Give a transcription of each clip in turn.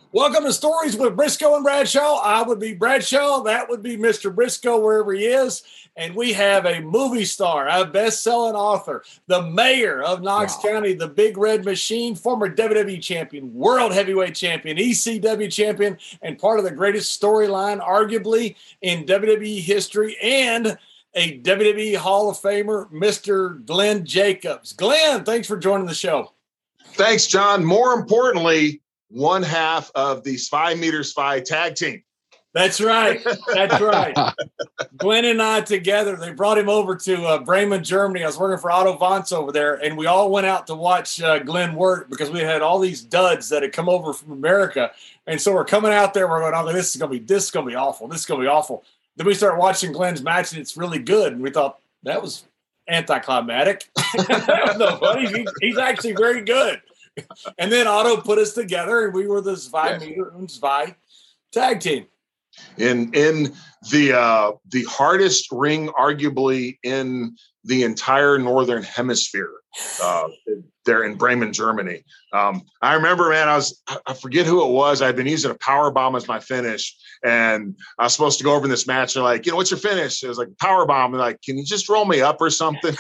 Welcome to Stories with Briscoe and Bradshaw. I would be Bradshaw. That would be Mr. Briscoe, wherever he is. And we have a movie star, a best-selling author, the mayor of Knox County, the Big Red Machine, former WWE champion, world heavyweight champion, ECW champion, and part of the greatest storyline, arguably, in WWE history, and a WWE Hall of Famer, Mr. Glenn Jacobs. Glenn, thanks for joining the show. Thanks, John. More importantly, one half of the Spy Meter Spy tag team. That's right. That's right. Glenn and I together, they brought him over to Bremen, Germany. I was working for Otto Wanz over there, and we all went out to watch Glenn work because we had all these duds that had come over from America. And so we're coming out there, we're going, oh, this is going to be awful. This is going to be awful. Then we start watching Glenn's match, and it's really good. And we thought, that was anticlimactic. That was no funny. He's actually very good. And then Otto put us together, and we were the Spy Meter and Spy tag team. In the hardest ring, arguably, in the entire Northern Hemisphere, there in Bremen, Germany. I remember, man, I forget who it was. I'd been using a power bomb as my finish, and I was supposed to go over in this match. They're like, what's your finish? It was like power bomb. And like, can you just roll me up or something?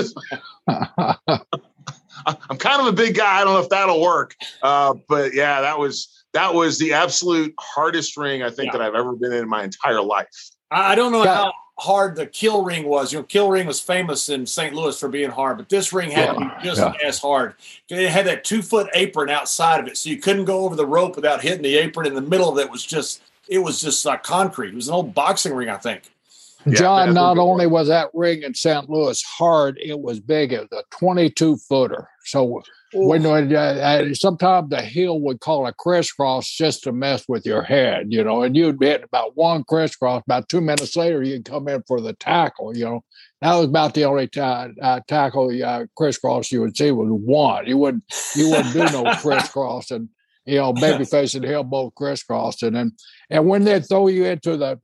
I'm kind of a big guy. I don't know if that'll work. But yeah, that was the absolute hardest ring I think that I've ever been in my entire life. I don't know how hard the kill ring was. Kill ring was famous in St. Louis for being hard, but this ring had to be just as hard. It had that 2-foot apron outside of it, so you couldn't go over the rope without hitting the apron. In the middle of it was just like concrete. It was an old boxing ring, I think. John, not only was that ring in St. Louis hard, it was big. It was a 22-footer. So when sometimes the heel would call a crisscross just to mess with your head, and you'd hit about one crisscross. About 2 minutes later, you'd come in for the tackle, That was about the only tackle crisscross you would see was one. You wouldn't do no crisscross, and babyface and heel both crisscrossed, and when they throw you into the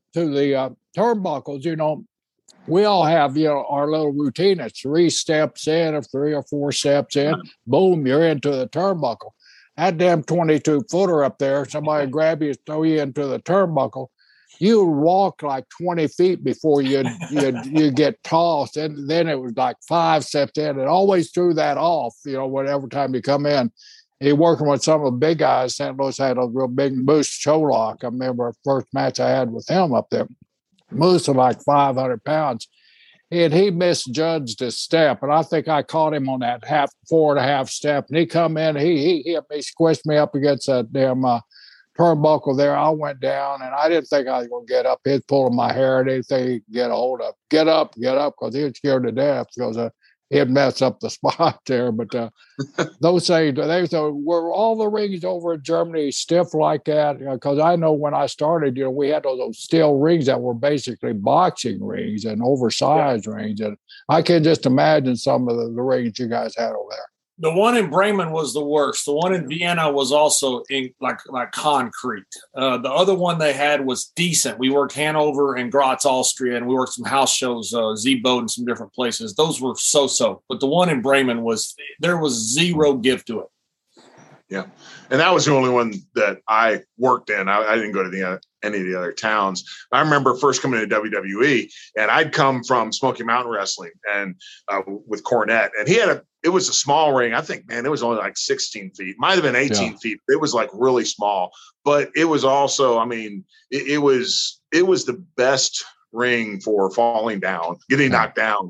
turnbuckles, we all have, our little routine. It's 3 steps in, or 3 or 4 steps in, boom, you're into the turnbuckle. That damn 22-footer up there, somebody grab you, throw you into the turnbuckle. You walk like 20 feet before you get tossed. And then it was like 5 steps in. It always threw that off, whatever time you come in. You're working with some of the big guys. St. Louis had a real big Moose Cholock. I remember the first match I had with him up there. Moose was like 500 pounds. And he misjudged his step. And I think I caught him on that 4.5 step. And he come in, he hit me, squished me up against that damn turnbuckle there. I went down, and I didn't think I was going to get up. He was pulling my hair and anything he could get a hold of. Get up, because he was scared to death because he'd mess up the spot there. But those things, were all the rings over in Germany stiff like that? Because I know when I started, we had those steel rings that were basically boxing rings and oversized rings. And I can just imagine some of the rings you guys had over there. The one in Bremen was the worst. The one in Vienna was also like concrete. The other one they had was decent. We worked Hanover and Graz, Austria, and we worked some house shows, Z-Boat and some different places. Those were so-so. But the one in Bremen there was zero give to it. Yeah. And that was the only one that I worked in. I didn't go to any of the other towns. I remember first coming to WWE, and I'd come from Smoky Mountain Wrestling and with Cornette, and it was a small ring. I think, man, it was only like 16 feet. Might have been 18 feet. It was like really small, but it was also, it was the best ring for falling down, getting knocked down,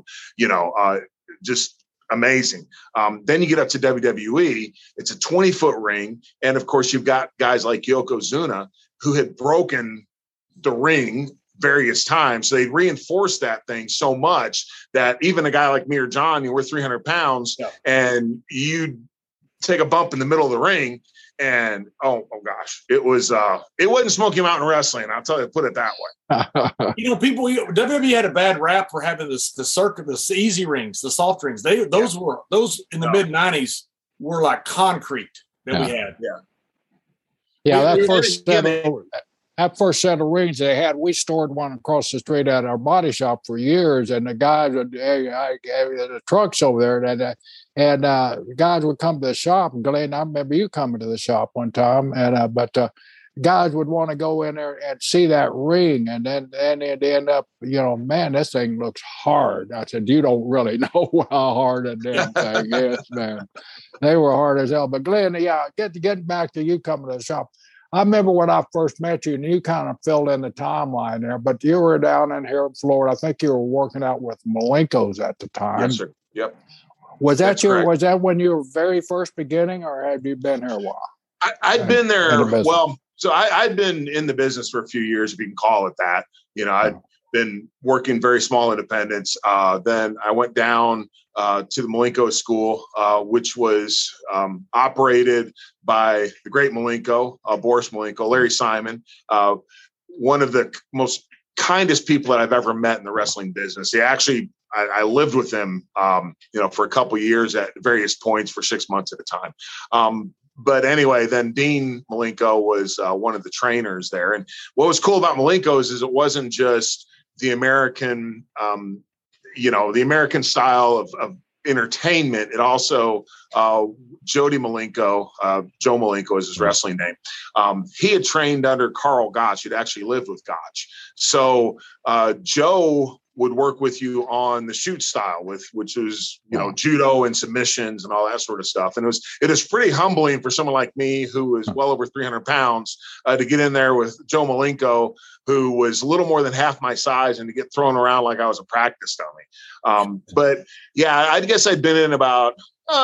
just amazing. Then you get up to WWE. It's a 20-foot ring. And of course, you've got guys like Yokozuna who had broken the ring various times. So they reinforced that thing so much that even a guy like me or John, we're 300 pounds, and you take a bump in the middle of the ring, and oh gosh, it wasn't Smoky Mountain Wrestling. I'll tell you, put it that way. WWE had a bad rap for having the circuit, the easy rings, the soft rings. Those in the mid '90s were like concrete that we had. Yeah, that first set over. that first set of rings they had, we stored one across the street at our body shop for years, and the guys would, the trucks over there, and the guys would come to the shop. And Glenn, I remember you coming to the shop one time, and guys would want to go in there and see that ring, and then it'd end up, man, this thing looks hard. I said, you don't really know how hard that damn thing is, man. They were hard as hell. But Glenn, yeah, getting back to you coming to the shop. I remember when I first met you, and you kind of filled in the timeline there, but you were down in here in Florida. I think you were working out with Malenko's at the time. Yes, sir. Yep. Was that when you were very first beginning, or have you been here a while? I'd been there. Well, so I'd been in the business for a few years, if you can call it that. I'd been working very small independents. Then I went down to the Malenko School, which was operated by the great Malenko, Boris Malenko, Larry Simon, one of the most kindest people that I've ever met in the wrestling business. He actually, I lived with him, for a couple of years at various points for 6 months at a time. But anyway, then Dean Malenko was one of the trainers there. And what was cool about Malenko's is it wasn't just the American, the American style of entertainment. It also, Jody Malenko, Joe Malenko is his wrestling name. He had trained under Carl Gotch. He'd actually lived with Gotch. So Joe would work with you on the shoot style, which was, judo and submissions and all that sort of stuff. And it was pretty humbling for someone like me, who was well over 300 pounds, to get in there with Joe Malenko, who was a little more than half my size, and to get thrown around like I was a practice dummy. But yeah, I guess I'd been in about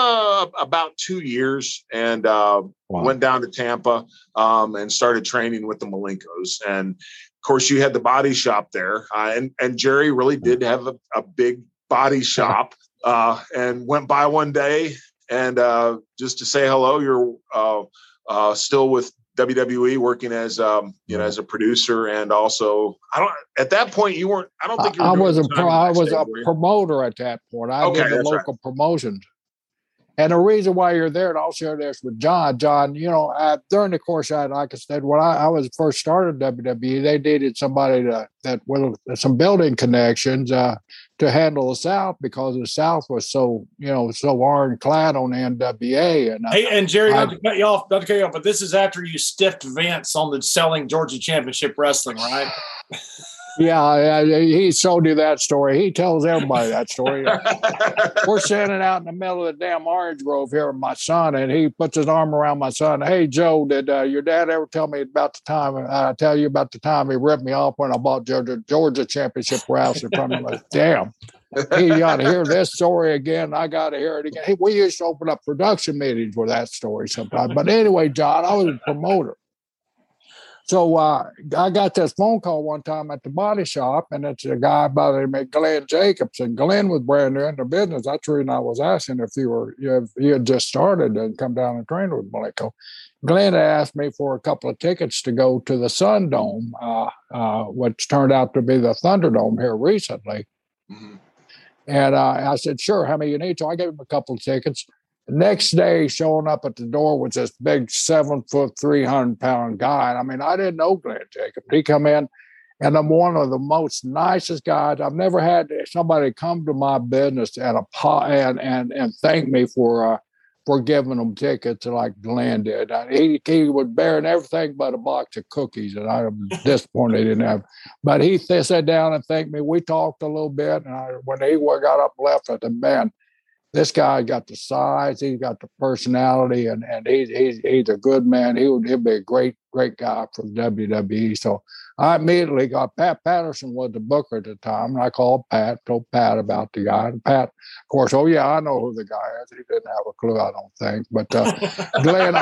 2 years, and went down to Tampa and started training with the Malenkos. And of course, you had the body shop there, and Jerry really did have a big body shop. And went by one day, and just to say hello, you're still with WWE, working as as a producer, and also at that point you weren't. I don't think you were. I was a promoter at that point. I did the local promotions. And the reason why you're there, and I'll share this with John. John, during the course, like I said, when I was first started WWE, they needed somebody that with some building connections to handle the South, because the South was so ironclad on the NWA. And Jerry, not to cut you off, but this is after you stiffed Vince on the selling Georgia Championship Wrestling, right? Yeah, he told you that story. He tells everybody that story. We're standing out in the middle of the damn orange grove here with my son, and he puts his arm around my son. Hey, Joe, did your dad ever tell me about the time? Tell you about the time he ripped me off when I bought Georgia Championship Wrestling from him? Damn. He got to hear this story again. I got to hear it again. Hey, we used to open up production meetings with that story sometimes. But anyway, John, I was a promoter. So I got this phone call one time at the body shop, and it's a guy by the name of Glenn Jacobs. And Glenn was brand new in the business. That's the reason I was asking if you had just started and come down and train with Malenko. Glenn asked me for a couple of tickets to go to the Sun Dome, which turned out to be the Thunderdome here recently. Mm-hmm. And I said, sure, how many you need? So I gave him a couple of tickets. The next day, showing up at the door was this big 7 foot, 300-pound guy. And I mean, I didn't know Glenn Jacobs. He come in, and I'm one of the most nicest guys. I've never had somebody come to my business and thank me for giving them tickets like Glenn did. He was bearing everything but a box of cookies, and I was disappointed he didn't have. But he sat down and thanked me. We talked a little bit, and when he got up and left, I said, man, this guy got the size, he's got the personality, and he's a good man. He'd be a great guy for the WWE. So I immediately got Pat Patterson was the booker at the time, and I called Pat, told Pat about the guy. And Pat, of course, oh yeah, I know who the guy is. He didn't have a clue, I don't think. But Glenn,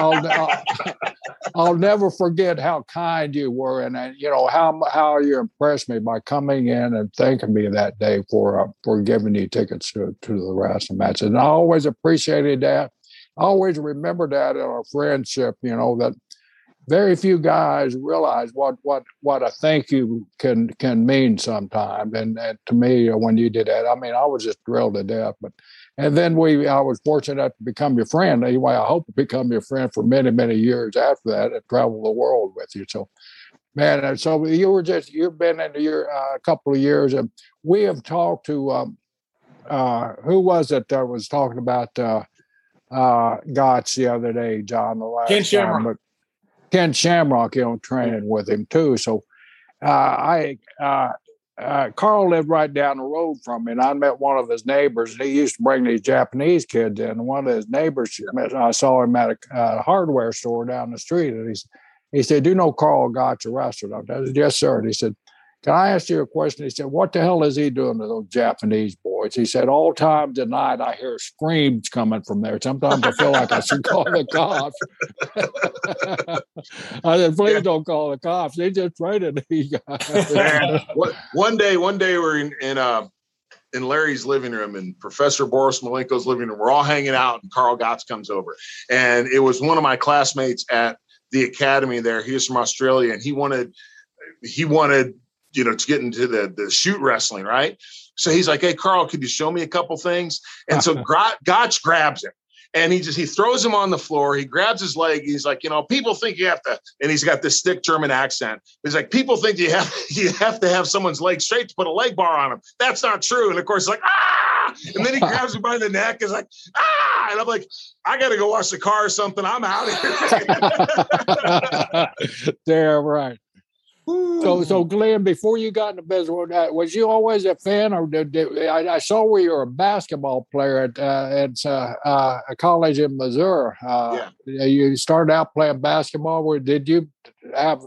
I'll never forget how kind you were, and how you impressed me by coming in and thanking me that day for giving you tickets to the wrestling matches. And I always appreciated that. I always remember that in our friendship. That very few guys realize what a thank you can mean sometimes. And to me, when you did that, I mean, I was just thrilled to death. And then I was fortunate to become your friend. Anyway, I hope to become your friend for many, many years after that and travel the world with you. So Man, and so you've been in your a couple of years, and we have talked to who was it that was talking about Gotch the other day, John, the last Ken Shamrock. time, but Ken Shamrock, training with him too. So Carl lived right down the road from me, and I met one of his neighbors. And he used to bring these Japanese kids in. And one of his neighbors, I saw him at a hardware store down the street, and he said, "Do you know Carl Gotch, a wrestler?" I said, "Yes, sir." And he said, "Can I ask you a question?" He said, "What the hell is he doing to those Japanese boys?" He said, "All times at night, I hear screams coming from there. Sometimes I feel like I should call the cops." I said, "Please don't call the cops. They just traded these guys." Man, one day we're in Larry's living room, and Professor Boris Malenko's living room. We're all hanging out, and Carl Gotch comes over. And it was one of my classmates at the academy there. He was from Australia, and he wanted to get into the shoot wrestling, right? So he's like, "Hey, Carl, could you show me a couple things?" And so Gotch grabs him, and he throws him on the floor. He grabs his leg. He's like, "People think you have to," and he's got this thick German accent. He's like, "People think you have to have someone's leg straight to put a leg bar on him. That's not true." And of course, he's like, "Ah!" And then he grabs him by the neck. He's like, "Ah!" And I'm like, "I got to go wash the car or something. I'm out of here." Damn right. So Glenn, before you got into business, was you always a fan, or I saw where you were a basketball player at a college in Missouri? You started out playing basketball. Where did you have?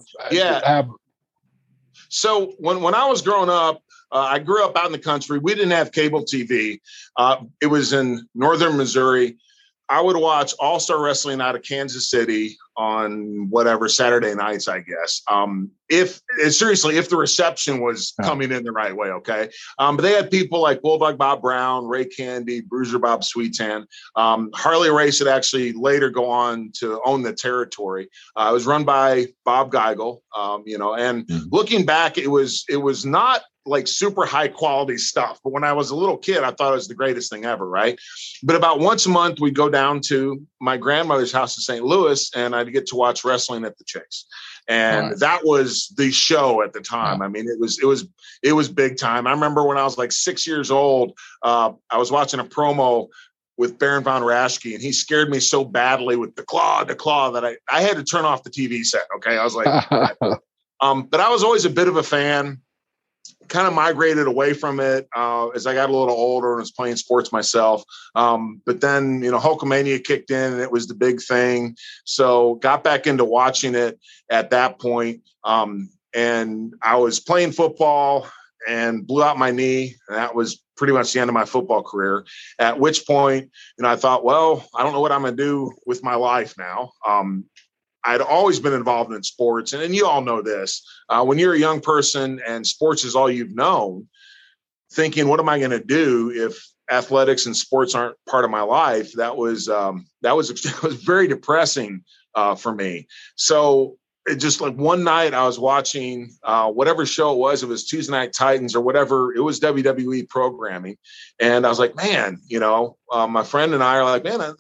So when I was growing up, I grew up out in the country. We didn't have cable TV. It was in northern Missouri. I would watch All-Star Wrestling out of Kansas City on whatever Saturday nights, I guess. If the reception was coming in the right way, okay. But they had people like Bulldog Bob Brown, Ray Candy, Bruiser Bob Sweetan. Harley Race would actually later go on to own the territory. It was run by Bob Geigel, and looking back, it was not like super high quality stuff. But when I was a little kid, I thought it was the greatest thing ever. Right. But about once a month, we'd go down to my grandmother's house in St. Louis, and I'd get to watch wrestling at the Chase. And that was the show at the time. I mean, it was big time. I remember when I was like 6 years old, I was watching a promo with Baron von Raschke, and he scared me so badly with the claw that I had to turn off the TV set. Okay. I was like, but I was always a bit of a fan. Kind of migrated away from it as I got a little older and was playing sports myself. But then, Hulkamania kicked in, and it was the big thing. So got back into watching it at that point. And I was playing football and blew out my knee. And that was pretty much the end of my football career. At which point, I thought, well, I don't know what I'm going to do with my life now. I'd always been involved in sports. And you all know this. When you're a young person and sports is all you've known, thinking, what am I going to do if athletics and sports aren't part of my life? That was very depressing for me. So it just like one night I was watching whatever show it was Tuesday Night Titans or whatever. It was WWE programming. And I was like, man, my friend and I are like, man,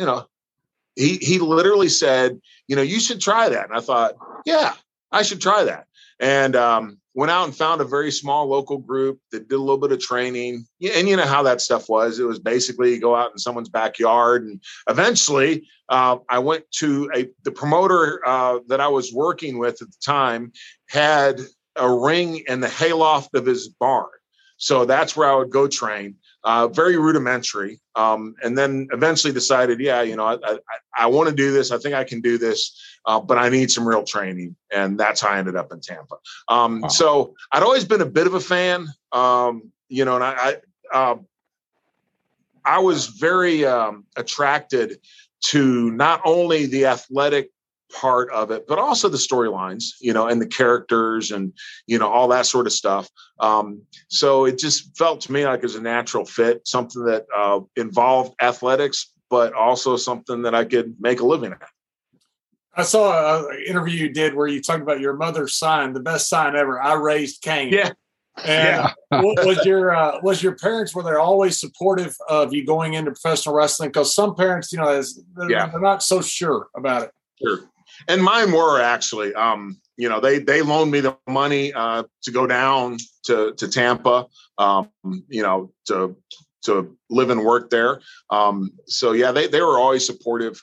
he literally said, you should try that. And I thought, yeah, I should try that. And went out and found a very small local group that did a little bit of training. And you know how that stuff was. It was basically go out in someone's backyard. And eventually I went to the promoter that I was working with at the time had a ring in the hayloft of his barn. So that's where I would go train. Very rudimentary. And then eventually decided, I want to do this. I think I can do this, but I need some real training. And that's how I ended up in Tampa. So I'd always been a bit of a fan, and I was very attracted to not only the athletic part of it, but also the storylines, and the characters and, all that sort of stuff. So it just felt to me like it was a natural fit, something that involved athletics, but also something that I could make a living at. I saw an interview you did where you talked about your mother's sign, the best sign ever, "I raised Cain." Yeah. And was your parents, were they always supportive of you going into professional wrestling? Because some parents, they're not so sure about it. Sure. And mine were actually, they loaned me the money to go down to Tampa, to live and work there. So yeah, they were always supportive.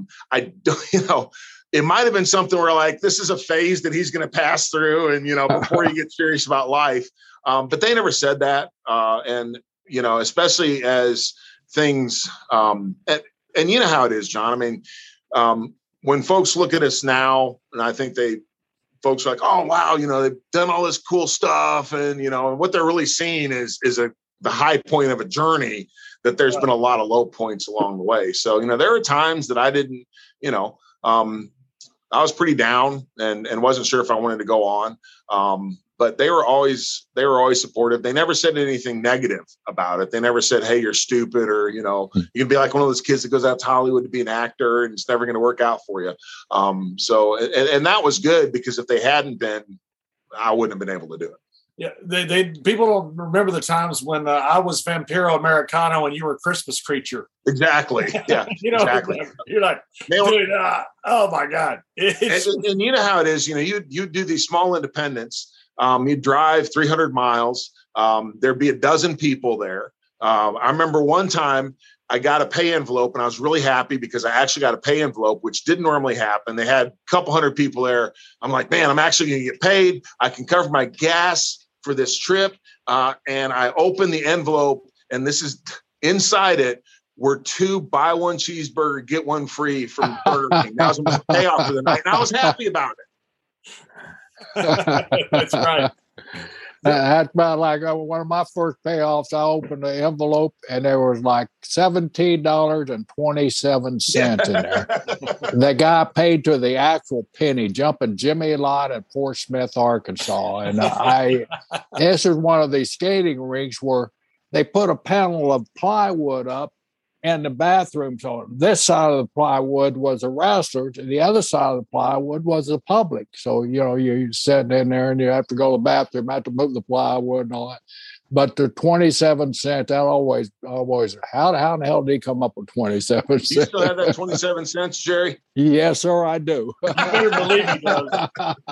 It might have been something where like, this is a phase that he's going to pass through and, before he gets serious about life. But they never said that. And, especially as things, and you know how it is, John. I mean, when folks look at us now, and I think folks are like, oh, wow, they've done all this cool stuff. And, what they're really seeing is the high point of a journey, that there's been a lot of low points along the way. So, there are times that I didn't, I was pretty down and wasn't sure if I wanted to go on. But they were always supportive. They never said anything negative about it. They never said, hey, you're stupid, or, you can be like one of those kids that goes out to Hollywood to be an actor and it's never going to work out for you. So that was good, because if they hadn't been, I wouldn't have been able to do it. Yeah, people don't remember the times when I was Vampiro Americano and you were Christmas Creature. Exactly. Yeah, exactly. You're like, dude, oh my God. And you know how it is. You do these small independents. You drive 300 miles. There'd be a dozen people there. I remember one time I got a pay envelope and I was really happy because I actually got a pay envelope, which didn't normally happen. They had a couple hundred people there. I'm like, man, I'm actually going to get paid. I can cover my gas for this trip. And I opened the envelope, and this is inside it were 2 buy one cheeseburger, get one free from Burger King. That was my payoff for the night. And I was happy about it. That's right. That's about like one of my first payoffs. I opened the envelope and there was like $17.27 in there. The guy paid to the actual penny, jumping Jimmy Lott at Fort Smith, Arkansas. And this is one of these skating rinks where they put a panel of plywood up in the bathroom. So this side of the plywood was the wrestlers, and the other side of the plywood was the public. So, you're sitting in there and you have to go to the bathroom, have to move the plywood and all that. But the 27 cents, that always, how in the hell did he come up with 27 cents? You still have that 27 cents, Jerry? Yes, sir, I do. You better believe he does.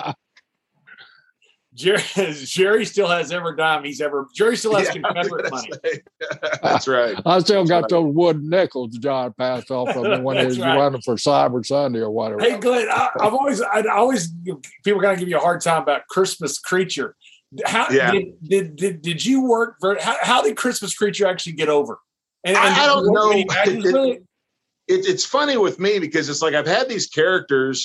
Jerry still has every dime Jerry still has Confederate money. That's right. I still got those wooden nickels John passed off of me when he was running for Cyber Sunday or whatever. Hey, Glenn, I'd always people kind of give you a hard time about Christmas Creature. How did you work how did Christmas Creature actually get over? And I don't know. It's funny with me because it's like I've had these characters,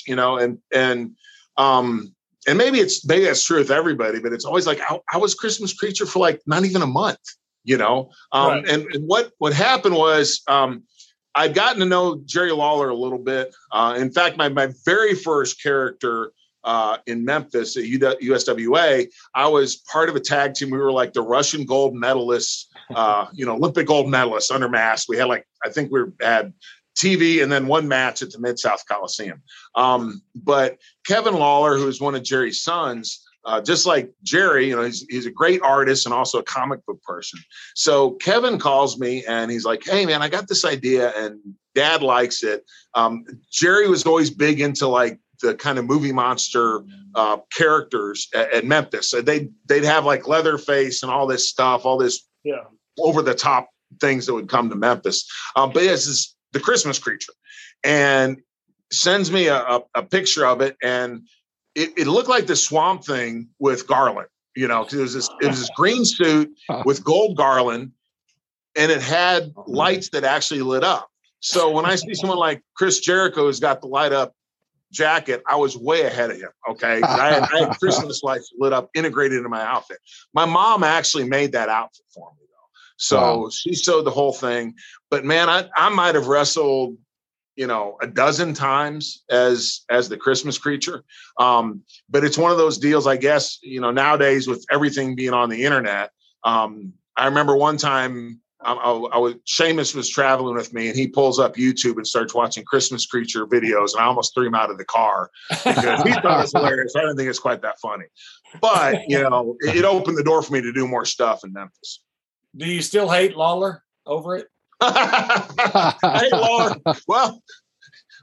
and maybe that's true with everybody, but it's always like I was Christmas Creature for like not even a month, Right. And what happened was I'd gotten to know Jerry Lawler a little bit. In fact, my very first character in Memphis at USWA, I was part of a tag team. We were like the Russian gold medalists, Olympic gold medalists under mask. We had I think we had TV and then one match at the Mid-South Coliseum. But Kevin Lawler, who is one of Jerry's sons, just like Jerry, he's a great artist and also a comic book person. So Kevin calls me and he's like, hey man, I got this idea and Dad likes it. Jerry was always big into like the kind of movie monster characters at Memphis. So they'd have like Leatherface and all this stuff, all this over the top things that would come to Memphis. But it's the Christmas Creature, and sends me a picture of it, and it looked like the Swamp Thing with garland. It was this green suit with gold garland, and it had lights that actually lit up. So when I see someone like Chris Jericho who's got the light up jacket, I was way ahead of him. Okay, I had Christmas lights lit up, integrated into my outfit. My mom actually made that outfit for me. So she sewed the whole thing. But man, I might have wrestled, a dozen times as the Christmas Creature. But it's one of those deals, I guess, nowadays with everything being on the internet. I remember one time Seamus was traveling with me and he pulls up YouTube and starts watching Christmas Creature videos. And I almost threw him out of the car because he thought it was hilarious. I didn't think it's quite that funny, but it opened the door for me to do more stuff in Memphis. Do you still hate Lawler over it? I hate Lawler. Well,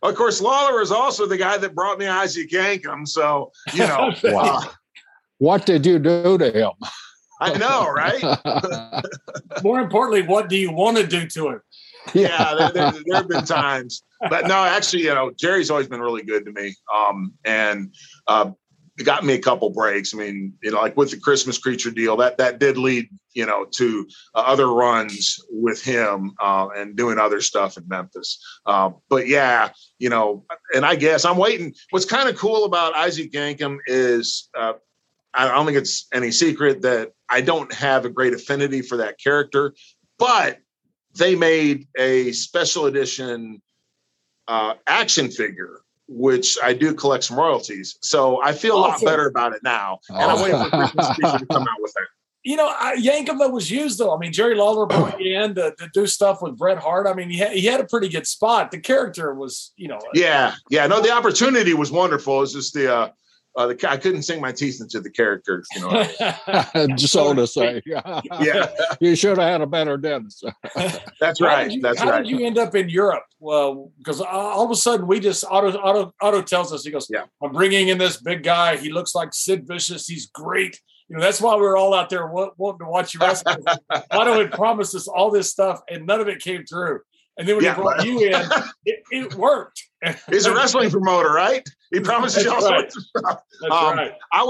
Of course, Lawler is also the guy that brought me Isaac Yankem. So, Wow. What did you do to him? I know, right? More importantly, what do you want to do to him? Yeah, there have been times, but no, actually, Jerry's always been really good to me. And it got me a couple breaks. I mean, like with the Christmas Creature deal, that did lead, to other runs with him and doing other stuff in Memphis. But yeah, and I guess I'm waiting. What's kind of cool about Isaac Yankem is I don't think it's any secret that I don't have a great affinity for that character, but they made a special edition action figure, which I do collect some royalties. So I feel a lot better about it now. And I'm waiting for Christmas Creature to come out with it. Yankem was used, though. I mean, Jerry Lawler brought you in to do stuff with Bret Hart. I mean, he had a pretty good spot. The character was, Yeah. No, the opportunity was wonderful. It's just I couldn't sink my teeth into the characters, Just so to say. Yeah. You should have had a better dentist. That's right. How did you end up in Europe? Well, because all of a sudden we just Otto tells us, he goes, yeah, I'm bringing in this big guy. He looks like Sid Vicious. He's great. That's why we were all out there wanting to watch you wrestle. Otto had promised us all this stuff, and none of it came through. And then when he brought you in, it worked. He's a wrestling promoter, right? He promises you all sorts of stuff. That's right.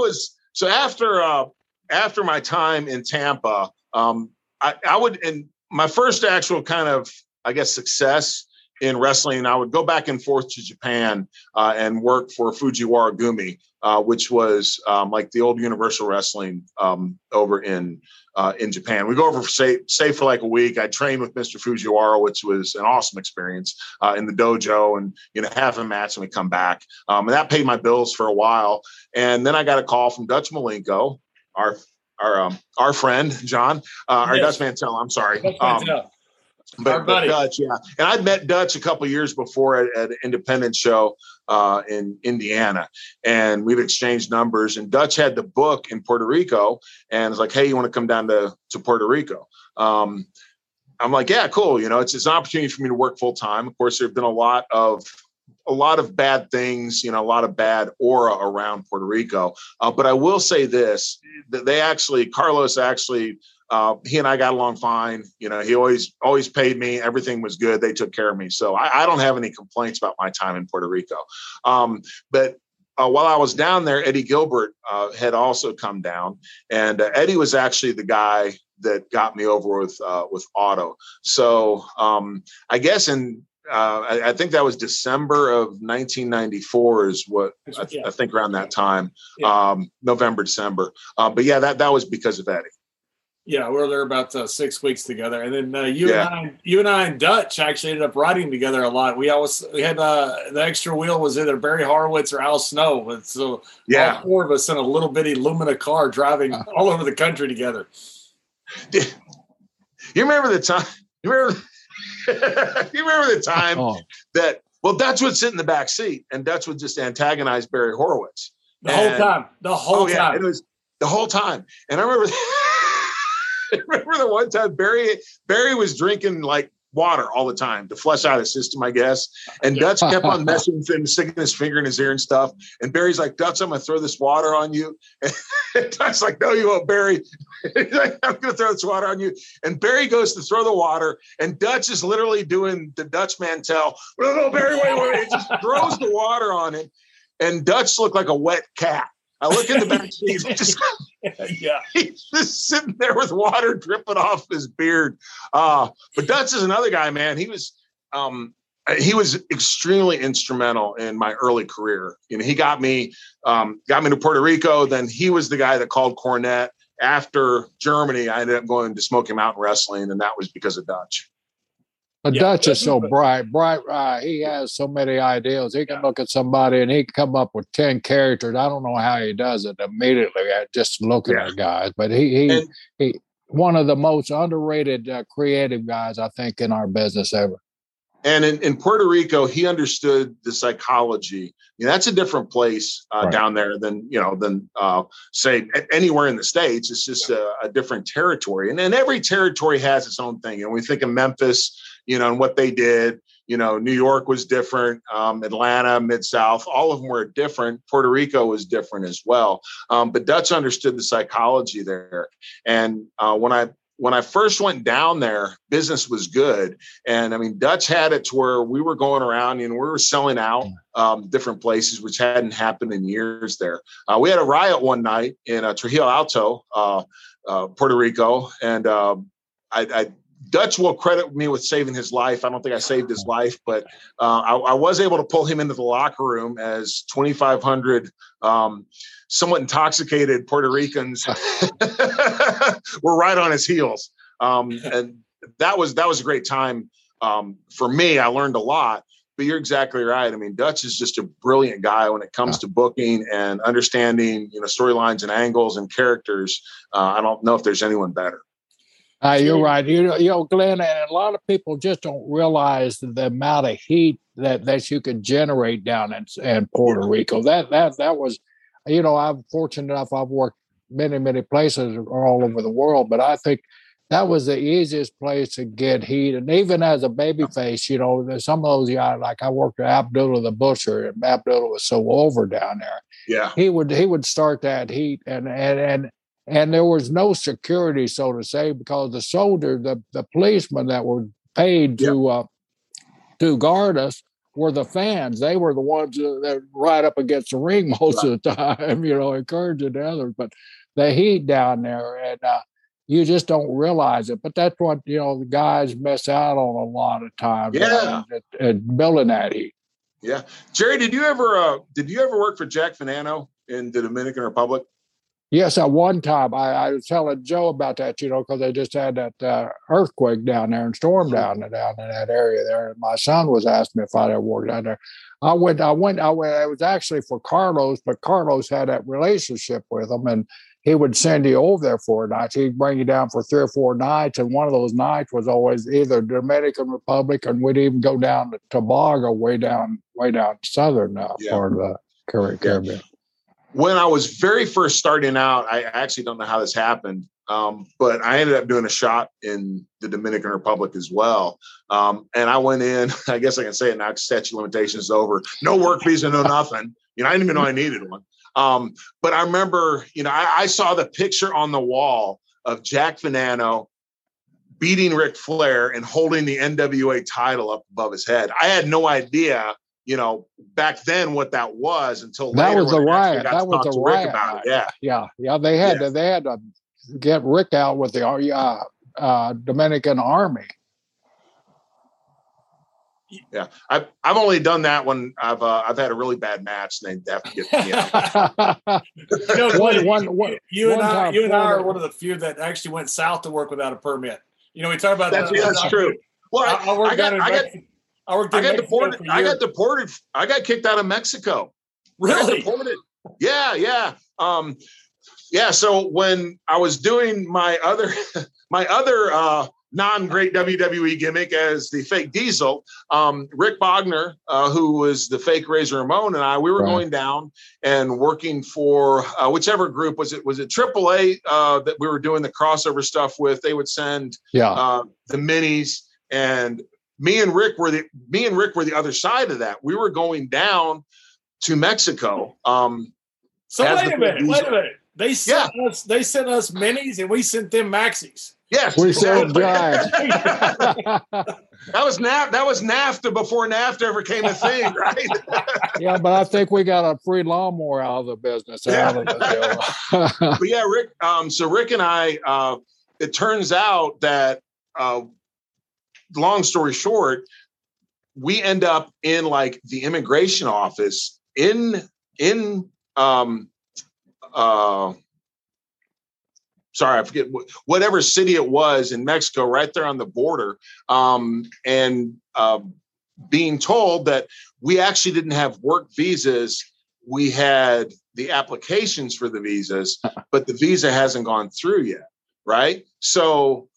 After my time in Tampa, I would, in my first actual kind of, I guess, success in wrestling, I would go back and forth to Japan and work for Fujiwara Gumi, which was like the old Universal Wrestling over in Japan. We go over stay for like a week. I trained with Mr. Fujiwara, which was an awesome experience in the dojo, and have a match and we come back. And that paid my bills for a while. And then I got a call from Dutch Malenko, our friend John, or Dutch Mantell. I'm sorry. But Dutch, yeah. And I'd met Dutch a couple of years before at an independent show in Indiana, and we'd exchanged numbers. And Dutch had the book in Puerto Rico, and was like, "Hey, you want to come down to Puerto Rico?" I'm like, "Yeah, cool." It's an opportunity for me to work full time. Of course, there have been a lot of bad things, a lot of bad aura around Puerto Rico. But I will say this: that Carlos actually. He and I got along fine. He always paid me. Everything was good. They took care of me. So I don't have any complaints about my time in Puerto Rico. But while I was down there, Eddie Gilbert had also come down, and Eddie was actually the guy that got me over with Otto. So I guess I think that was December of 1994 is what I think around that time, November, December. But yeah, that was because of Eddie. Yeah, we were there about 6 weeks together, and then you and I and Dutch actually ended up riding together a lot. We had the extra wheel was either Barry Horowitz or Al Snow, so all four of us in a little bitty Lumina car driving all over the country together. You remember the time? You remember the time that Dutch would sit in the back seat, and Dutch would just antagonize Barry Horowitz the whole time. It was the whole time, and I remember. I remember the one time Barry was drinking like water all the time to flush out his system, I guess. And Dutch kept on messing with him, sticking his finger in his ear and stuff. And Barry's like, "Dutch, I'm going to throw this water on you." And Dutch's like, "No, you won't, Barry." He's like, "I'm going to throw this water on you." And Barry goes to throw the water, and Dutch is literally doing the Dutch Mantell. "No, Barry, wait." He just throws the water on him. And Dutch looked like a wet cat. I look in the back seat, he's just sitting there with water dripping off his beard. But Dutch is another guy, man. He was extremely instrumental in my early career. He got me to Puerto Rico. Then he was the guy that called Cornette. After Germany, I ended up going to Smoky Mountain Wrestling, and that was because of Dutch. Dutch is so bright. He has so many ideas. He can look at somebody and he can come up with 10 characters. I don't know how he does it immediately at just looking at guys, but he one of the most underrated creative guys, I think, in our business ever. And in Puerto Rico, he understood the psychology. That's a different place down there than say anywhere in the States. It's just a different territory. And every territory has its own thing. And we think of Memphis, and what they did, New York was different. Atlanta, Mid-South, all of them were different. Puerto Rico was different as well. But Dutch understood the psychology there. And when I first went down there, business was good. And I mean, Dutch had it to where we were going around and we were selling out different places, which hadn't happened in years there. We had a riot one night in Trujillo Alto, Puerto Rico. And Dutch will credit me with saving his life. I don't think I saved his life, but I was able to pull him into the locker room as 2,500 somewhat intoxicated Puerto Ricans were right on his heels. And that was a great time for me. I learned a lot, but you're exactly right. I mean, Dutch is just a brilliant guy when it comes to booking and understanding, storylines and angles and characters. I don't know if there's anyone better. You're right. Glenn, and a lot of people just don't realize the amount of heat that you can generate down in Puerto Rico. That was, I'm fortunate enough. I've worked many places all over the world, but I think that was the easiest place to get heat. And even as a babyface, there's some of those guys, like I worked with Abdullah the Butcher, and Abdullah was so over down there. Yeah, he would start that heat, and there was no security, so to say, because the soldier, the policemen that were paid to guard us were the fans. They were the ones that right up against the ring most of the time, encouraging the others. But the heat down there, and you just don't realize it. But that's what, the guys miss out on a lot of times. At building that heat. Yeah. Jerry, did you ever work for Jack Venano in the Dominican Republic? Yes, at one time. I was telling Joe about that, because they just had that earthquake down there and storm down in that area there. And my son was asking me if I'd ever worked down there. I went. It was actually for Carlos, but Carlos had that relationship with him, and he would send you over there for a night. He'd bring you down for 3 or 4 nights, and one of those nights was always either Dominican Republic, and we'd even go down to Tobago, way down southern part of the Caribbean. Yeah. When I was very first starting out, I actually don't know how this happened, but I ended up doing a shot in the Dominican Republic as well. And I went in, I guess I can say it now, statute of limitations is over. No work visa, no nothing. I didn't even know I needed one. But I remember, I saw the picture on the wall of Jack Venano beating Ric Flair and holding the NWA title up above his head. I had no idea, back then what that was until that later. Was a riot. That was a riot. About it. Yeah. They had to get Rick out with the Dominican Army. Yeah, I've only done that when I've had a really bad match. And they have to get me out. You and I are one of the few that actually went south to work without a permit. We talk about that's true. Well, I got deported. I got kicked out of Mexico. Really? Yeah. So when I was doing my other non-great WWE gimmick as the fake Diesel, Rick Bogner, who was the fake Razor Ramon, and we were going down and working for whichever group was it AAA that we were doing the crossover stuff with. They would send the minis, and me and Rick were the other side of that. We were going down to Mexico. So wait a minute. They sent us minis, and we sent them maxis. Yes, we said giant. That was NAFTA before NAFTA ever came a thing, right? Yeah, but I think we got a free lawnmower out of the business. But yeah, Rick. So Rick and I, it turns out that, long story short, we end up in like the immigration office in sorry, I forget whatever city it was in Mexico, right there on the border, and being told that we actually didn't have work visas. We had the applications for the visas, but the visa hasn't gone through yet, right? So,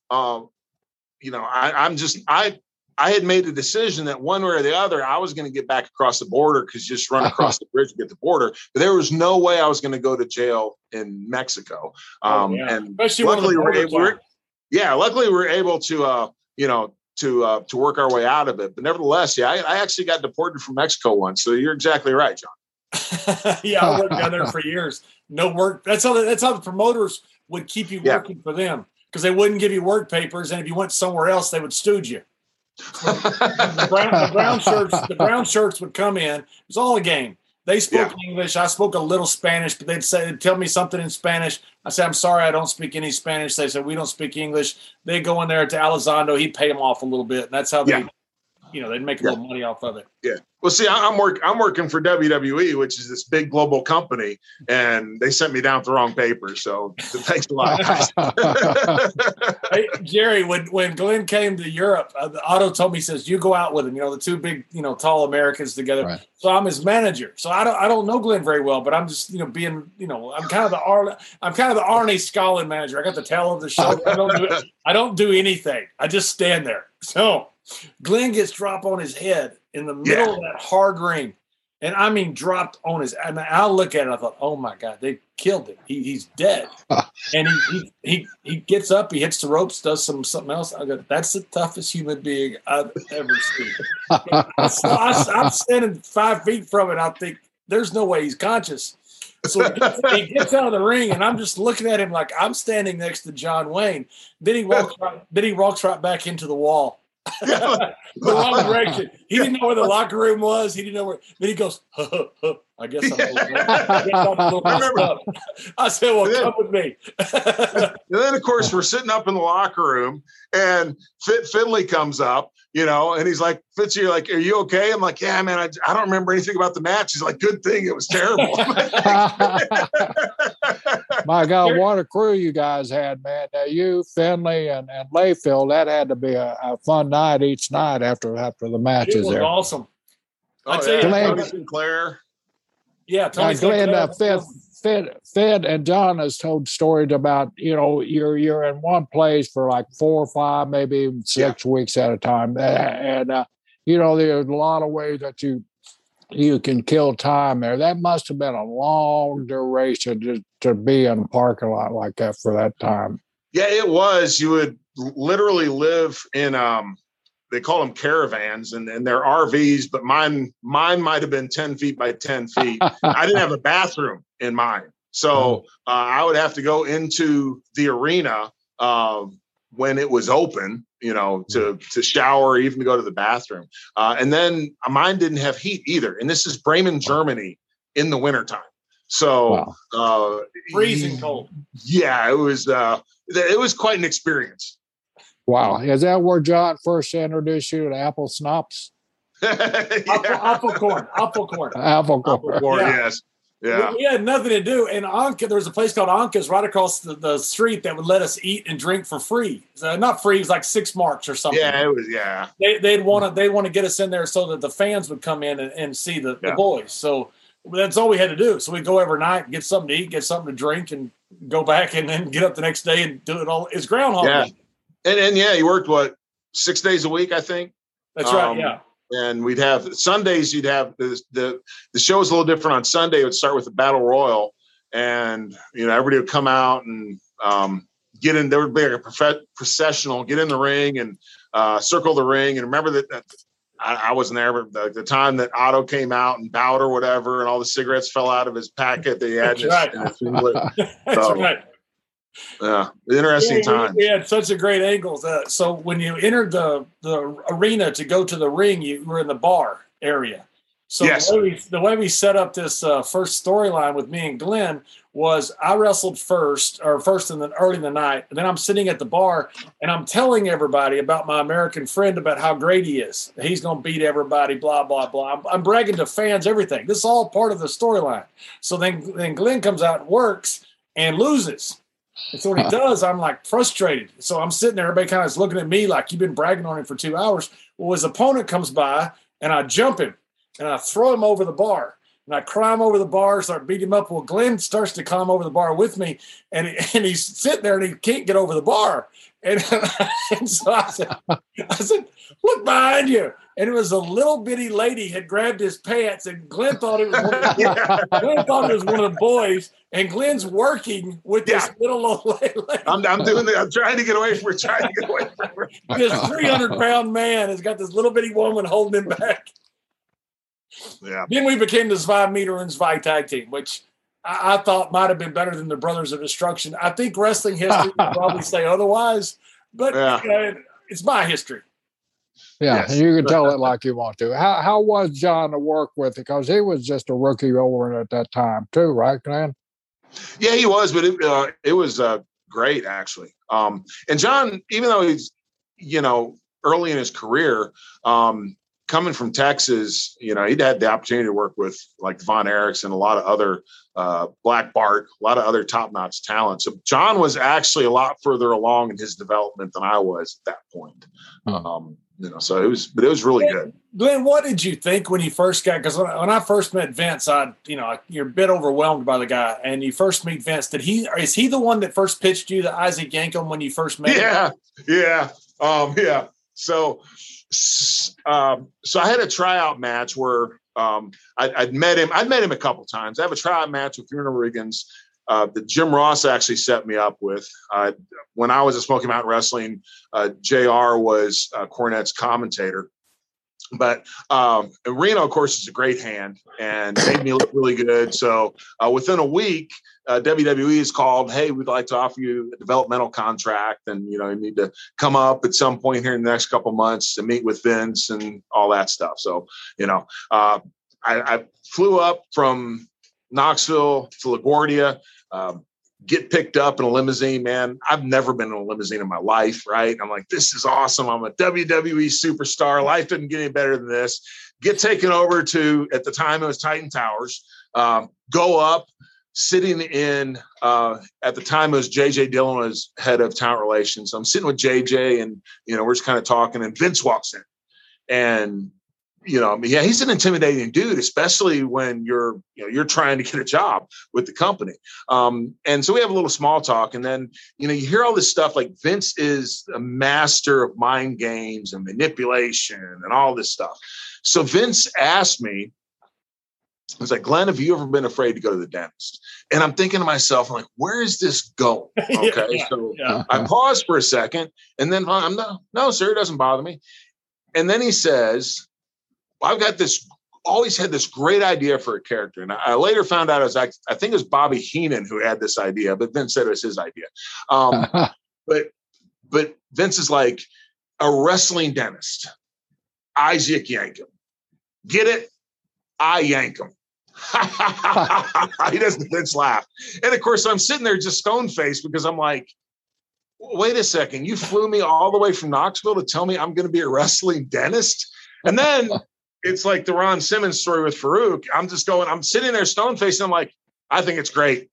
I had made a decision that one way or the other, I was going to get back across the border because just run across the bridge and get the border. But there was no way I was going to go to jail in Mexico. And especially luckily we were able to, to work our way out of it. But nevertheless, yeah, I actually got deported from Mexico once. So you're exactly right, John. Yeah, I worked down there for years. No work. That's how the promoters would keep you working for them, because they wouldn't give you work papers, and if you went somewhere else, they would stooge you. So the brown shirts would come in. It was all a game. They spoke English. I spoke a little Spanish, but they'd tell me something in Spanish. I said, I'm sorry, I don't speak any Spanish. They said, we don't speak English. They go in there to Elizondo. He'd pay them off a little bit. And that's how they'd make a little money off of it. Yeah. Well, see, I'm working for WWE, which is this big global company, and they sent me down with the wrong papers. So thanks a lot. Hey, Jerry, when Glenn came to Europe, Otto told me, he says, you go out with him, the two big, tall Americans together. Right. So I'm his manager. So I don't know Glenn very well, but I'm just, being, I'm kind of the Arnie Scollin manager. I got the tail of the show. I don't do anything. I just stand there. So Glenn gets dropped on his head in the middle of that hard ring. And I mean, dropped on his, and I look at it, I thought, oh my God, they killed him. He's dead. And he gets up, he hits the ropes, does something else. I go, that's the toughest human being I've ever seen. I'm standing 5 feet from it. I think there's no way he's conscious. So he gets out of the ring, and I'm just looking at him like I'm standing next to John Wayne. Then he walks right back into the wall. The wrong direction. He didn't know where the locker room was. He didn't know where. Then he goes, I guess I'm a little up. I said, well, come with me. And then, of course, we're sitting up in the locker room, and Finley comes up, and he's like, Fitzy, you're like, are you okay? I'm like, yeah, man, I don't remember anything about the match. He's like, good thing, it was terrible. My God, what a crew you guys had, man. You, Finley, and Layfield, that had to be a fun night each night after the matches. It was there. Awesome. I'd say Tony Sinclair. Yeah, Tony Sinclair. Fed and John has told stories about, you're in one place for like 4 or 5, maybe even 6 weeks at a time. And there's a lot of ways that you can kill time there. That must have been a long duration to be in a parking lot like that for that time. Yeah, it was. You would literally live in, they call them caravans, and they're RVs, but mine might have been 10 feet by 10 feet. I didn't have a bathroom in mine. So I would have to go into the arena when it was open, to shower, even to go to the bathroom. And then mine didn't have heat either. And this is Bremen, Germany in the wintertime. So freezing cold. Yeah, it was quite an experience. Wow. Is that where John first introduced you to apple snops? Apple corn. Yes. Yeah. We had nothing to do. And Anka, there was a place called Anka's right across the street that would let us eat and drink for free. So not free, it was like 6 marks or something. Yeah, it was, yeah. They'd want to get us in there so that the fans would come in and see the boys. So that's all we had to do. So we'd go every night, get something to eat, get something to drink, and go back and then get up the next day and do it all. It's Groundhog Day. And you worked 6 days a week, I think. That's right. Yeah. And we'd have Sundays. You'd have the show was a little different on Sunday. It would start with the Battle Royal, and everybody would come out and get in. There would be like a processional, get in the ring and circle the ring. And remember that I wasn't there, but the time that Otto came out and bowed or whatever, and all the cigarettes fell out of his packet that he had. That's right. That's right. Yeah, interesting time. We had such a great angles. So when you entered the arena to go to the ring, you were in the bar area. So the way we set up this first storyline with me and Glenn was I wrestled first and then early in the night. And then I'm sitting at the bar and I'm telling everybody about my American friend, about how great he is. He's going to beat everybody, blah, blah, blah. I'm bragging to fans, everything. This is all part of the storyline. So then Glenn comes out and works and loses. And so when he does, I'm like frustrated. So I'm sitting there, everybody kind of is looking at me like, you've been bragging on him for 2 hours. Well, his opponent comes by and I jump him and I throw him over the bar. and I climb over the bar, start beating him up. Well, Glenn starts to climb over the bar with me, and he's sitting there and he can't get over the bar. And, and so I said, look behind you. And it was a little bitty lady had grabbed his pants, and Glenn thought it was one of the boys. And Glenn's working with this little old lady. I'm trying to get away from her. This 300-pound man has got this little bitty woman holding him back. Yeah. Then we became the Zwei Meter and Zwei tag team, which I thought might have been better than the Brothers of Destruction. I think wrestling history would probably say otherwise, but it's my history. Yeah, yes. You can tell it like you want to. How was John to work with? Because he was just a rookie over at that time too, right, Glenn? Yeah, he was, but it was great actually. And John, even though he's early in his career, coming from Texas, he'd had the opportunity to work with like Von Erickson, a lot of other Black Bart, a lot of other top-notch talent. So John was actually a lot further along in his development than I was at that point. So it was really good. Glenn, what did you think when you first got? Because when I first met Vince, you're a bit overwhelmed by the guy. And you first meet Vince. Is he the one that first pitched you to Isaac Yankem when you first met him? Yeah. So I had a tryout match where I'd met him. I'd met him a couple times. I have a tryout match with Bruno Riggins that Jim Ross actually set me up with. When I was at Smoky Mountain Wrestling, JR was Cornette's commentator. But Reno, of course, is a great hand and made me look really good. So within a week, WWE is called, hey, we'd like to offer you a developmental contract. And, you need to come up at some point here in the next couple of months to meet with Vince and all that stuff. So, I flew up from Knoxville to LaGuardia, get picked up in a limousine, man. I've never been in a limousine in my life, right? I'm like, this is awesome. I'm a WWE superstar. Life didn't get any better than this. Get taken over to, at the time, it was Titan Towers. Go up, sitting in, at the time, it was JJ Dillon was head of talent relations. So I'm sitting with JJ and, we're just kind of talking, and Vince walks in. And he's an intimidating dude, especially when you're trying to get a job with the company. And so we have a little small talk, and then, you hear all this stuff like Vince is a master of mind games and manipulation and all this stuff. So Vince asked me, I was like, Glenn, have you ever been afraid to go to the dentist? And I'm thinking to myself, I'm like, where is this going? Okay. I paused for a second, and then no, sir, it doesn't bother me. And then he says, I've got always had this great idea for a character. And I later found out I think it was Bobby Heenan who had this idea, but Vince said it was his idea. But Vince is like a wrestling dentist, Isaac Yankem. Get it? I yank him. He doesn't. Vince laugh. And of course, I'm sitting there just stone faced because I'm like, wait a second, you flew me all the way from Knoxville to tell me I'm going to be a wrestling dentist? And then it's like the Ron Simmons story with Farouk. I'm sitting there stone faced, and I'm like, I think it's great.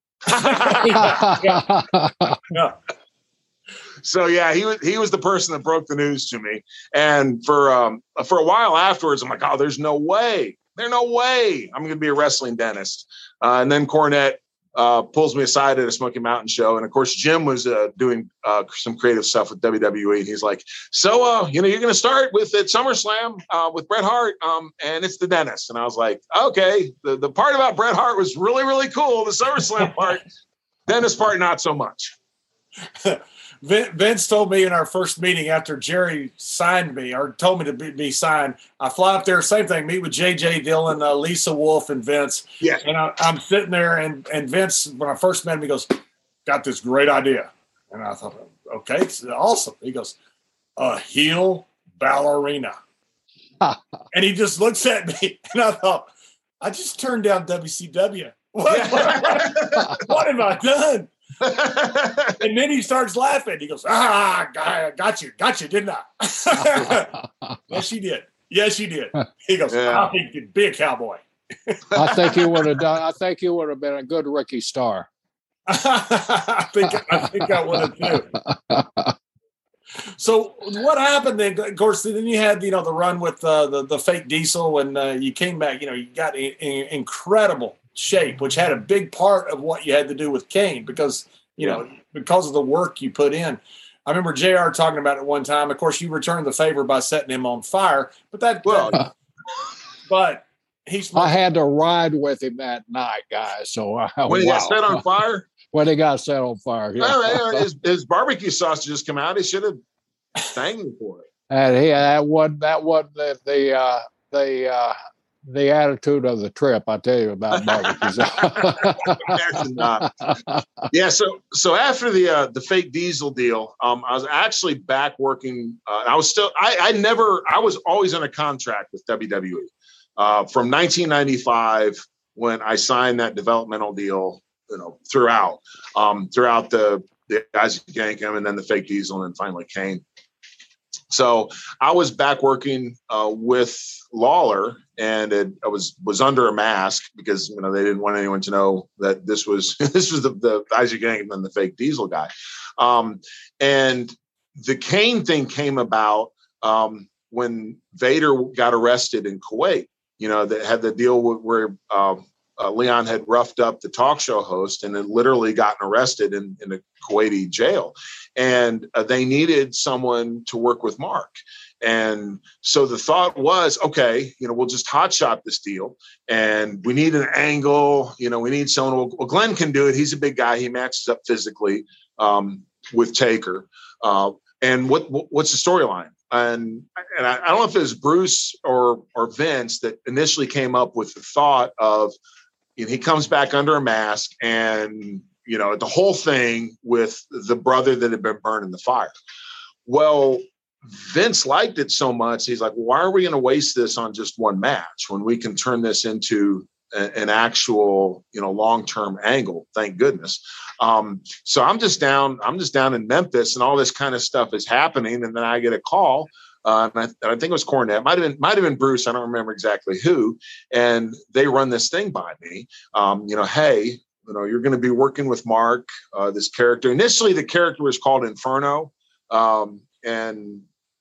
So yeah, he was the person that broke the news to me. And for a while afterwards, I'm like, oh, there's no way I'm going to be a wrestling dentist. And then Cornette pulls me aside at a Smoky Mountain show. And of course, Jim was doing some creative stuff with WWE. And he's like, so, you're going to start with at SummerSlam with Bret Hart, and it's the dentist. And I was like, okay, the part about Bret Hart was really, really cool. The SummerSlam part, dentist part, not so much. Vince told me in our first meeting after Jerry signed me or told me to be signed, I fly up there, same thing, meet with JJ Dillon, Lisa Wolf, and Vince. Yeah. And I'm sitting there, and Vince, when I first met him, he goes, got this great idea. And I thought, okay, it's awesome. He goes, a heel ballerina. And he just looks at me, and I thought, I just turned down WCW. What have I done? And then he starts laughing. He goes, got you, didn't I? Yes, you did. He goes, I think you'd be a cowboy. I think you would have been a good Ricky Starr. I think I would have too. So what happened then? Of course, then you had the run with the fake Diesel, and you came back. You got in incredible shape, which had a big part of what you had to do with Kane because because of the work you put in. I remember JR talking about it one time. Of course, you returned the favor by setting him on fire, but but I had to ride with him that night, guys. So when he got set on fire. When he got set on fire, his barbecue sauce just come out. He should have thanked me for it. And that wasn't the attitude of the trip. I tell you about barbecue sauce. Yeah. So after the fake Diesel deal, I was actually back working. I was always on a contract with WWE from 1995 when I signed that developmental deal. Throughout the Isaac Yankem and then the fake Diesel and then finally Kane. So I was back working with Lawler, and I was under a mask because they didn't want anyone to know that this was the Isaac Yankem and the fake Diesel guy. And the Kane thing came about when Vader got arrested in Kuwait. That had the deal where Leon had roughed up the talk show host and had literally gotten arrested in a Kuwaiti jail. And they needed someone to work with Mark. And so the thought was, okay, we'll just hotshot this deal. And we need an angle. We need someone. Well, Glenn can do it. He's a big guy. He matches up physically with Taker. And what's the storyline? And I don't know if it was Bruce or Vince that initially came up with the thought of, he comes back under a mask and, the whole thing with the brother that had been burned in the fire. Well, Vince liked it so much. He's like, why are we going to waste this on just one match when we can turn this into an actual, long-term angle? Thank goodness. So I'm just down in Memphis and all this kind of stuff is happening. And then I get a call. And I think it was Cornette. Might have been Bruce. I don't remember exactly who. And they run this thing by me. Hey, you're going to be working with Mark. This character. Initially, the character was called Inferno, and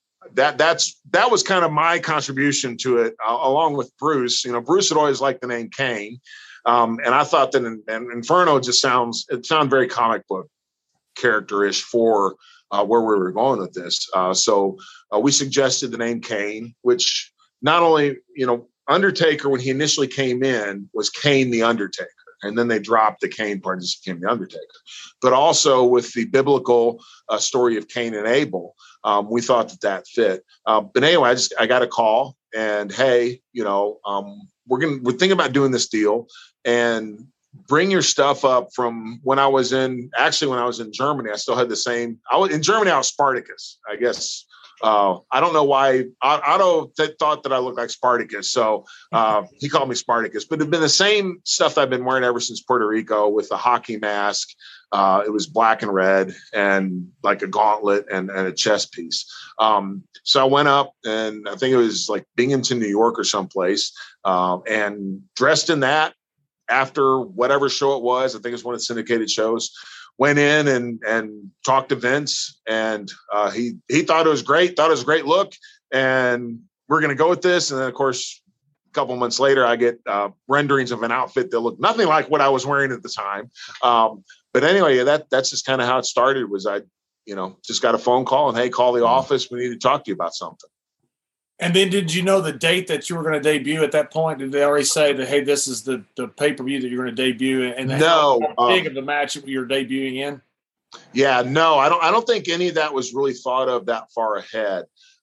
that was kind of my contribution to it, along with Bruce. Bruce had always liked the name Kane, and I thought that Inferno just sounded very comic book character-ish for where we were going with this. So we suggested the name Kane, which not only, Undertaker, when he initially came in, was Kane the Undertaker. And then they dropped the Kane part and just became the Undertaker. But also with the biblical story of Cain and Abel, we thought that fit. But anyway, I got a call and, hey, we're thinking about doing this deal and bring your stuff up from when I was in Germany. I still had the same. In Germany, I was Spartacus, I guess. I don't know why Otto thought that I looked like Spartacus. So he called me Spartacus, but it'd been the same stuff that I've been wearing ever since Puerto Rico with the hockey mask. It was black and red and like a gauntlet and a chest piece. So I went up and I think it was like Binghamton, New York or someplace, and dressed in that after whatever show it was. I think it was one of the syndicated shows. Went in and talked to Vince, and he thought it was great, thought it was a great look, and we're going to go with this. And then, of course, a couple of months later, I get renderings of an outfit that looked nothing like what I was wearing at the time. But anyway, that's just kind of how it started. Was I, just got a phone call and, hey, call the office. We need to talk to you about something. And then did you know the date that you were going to debut at that point? Did they already say that, hey, this is the pay-per-view that you're going to debut? And no, how big of the match you're debuting in? Yeah, no, I don't think any of that was really thought of that far ahead.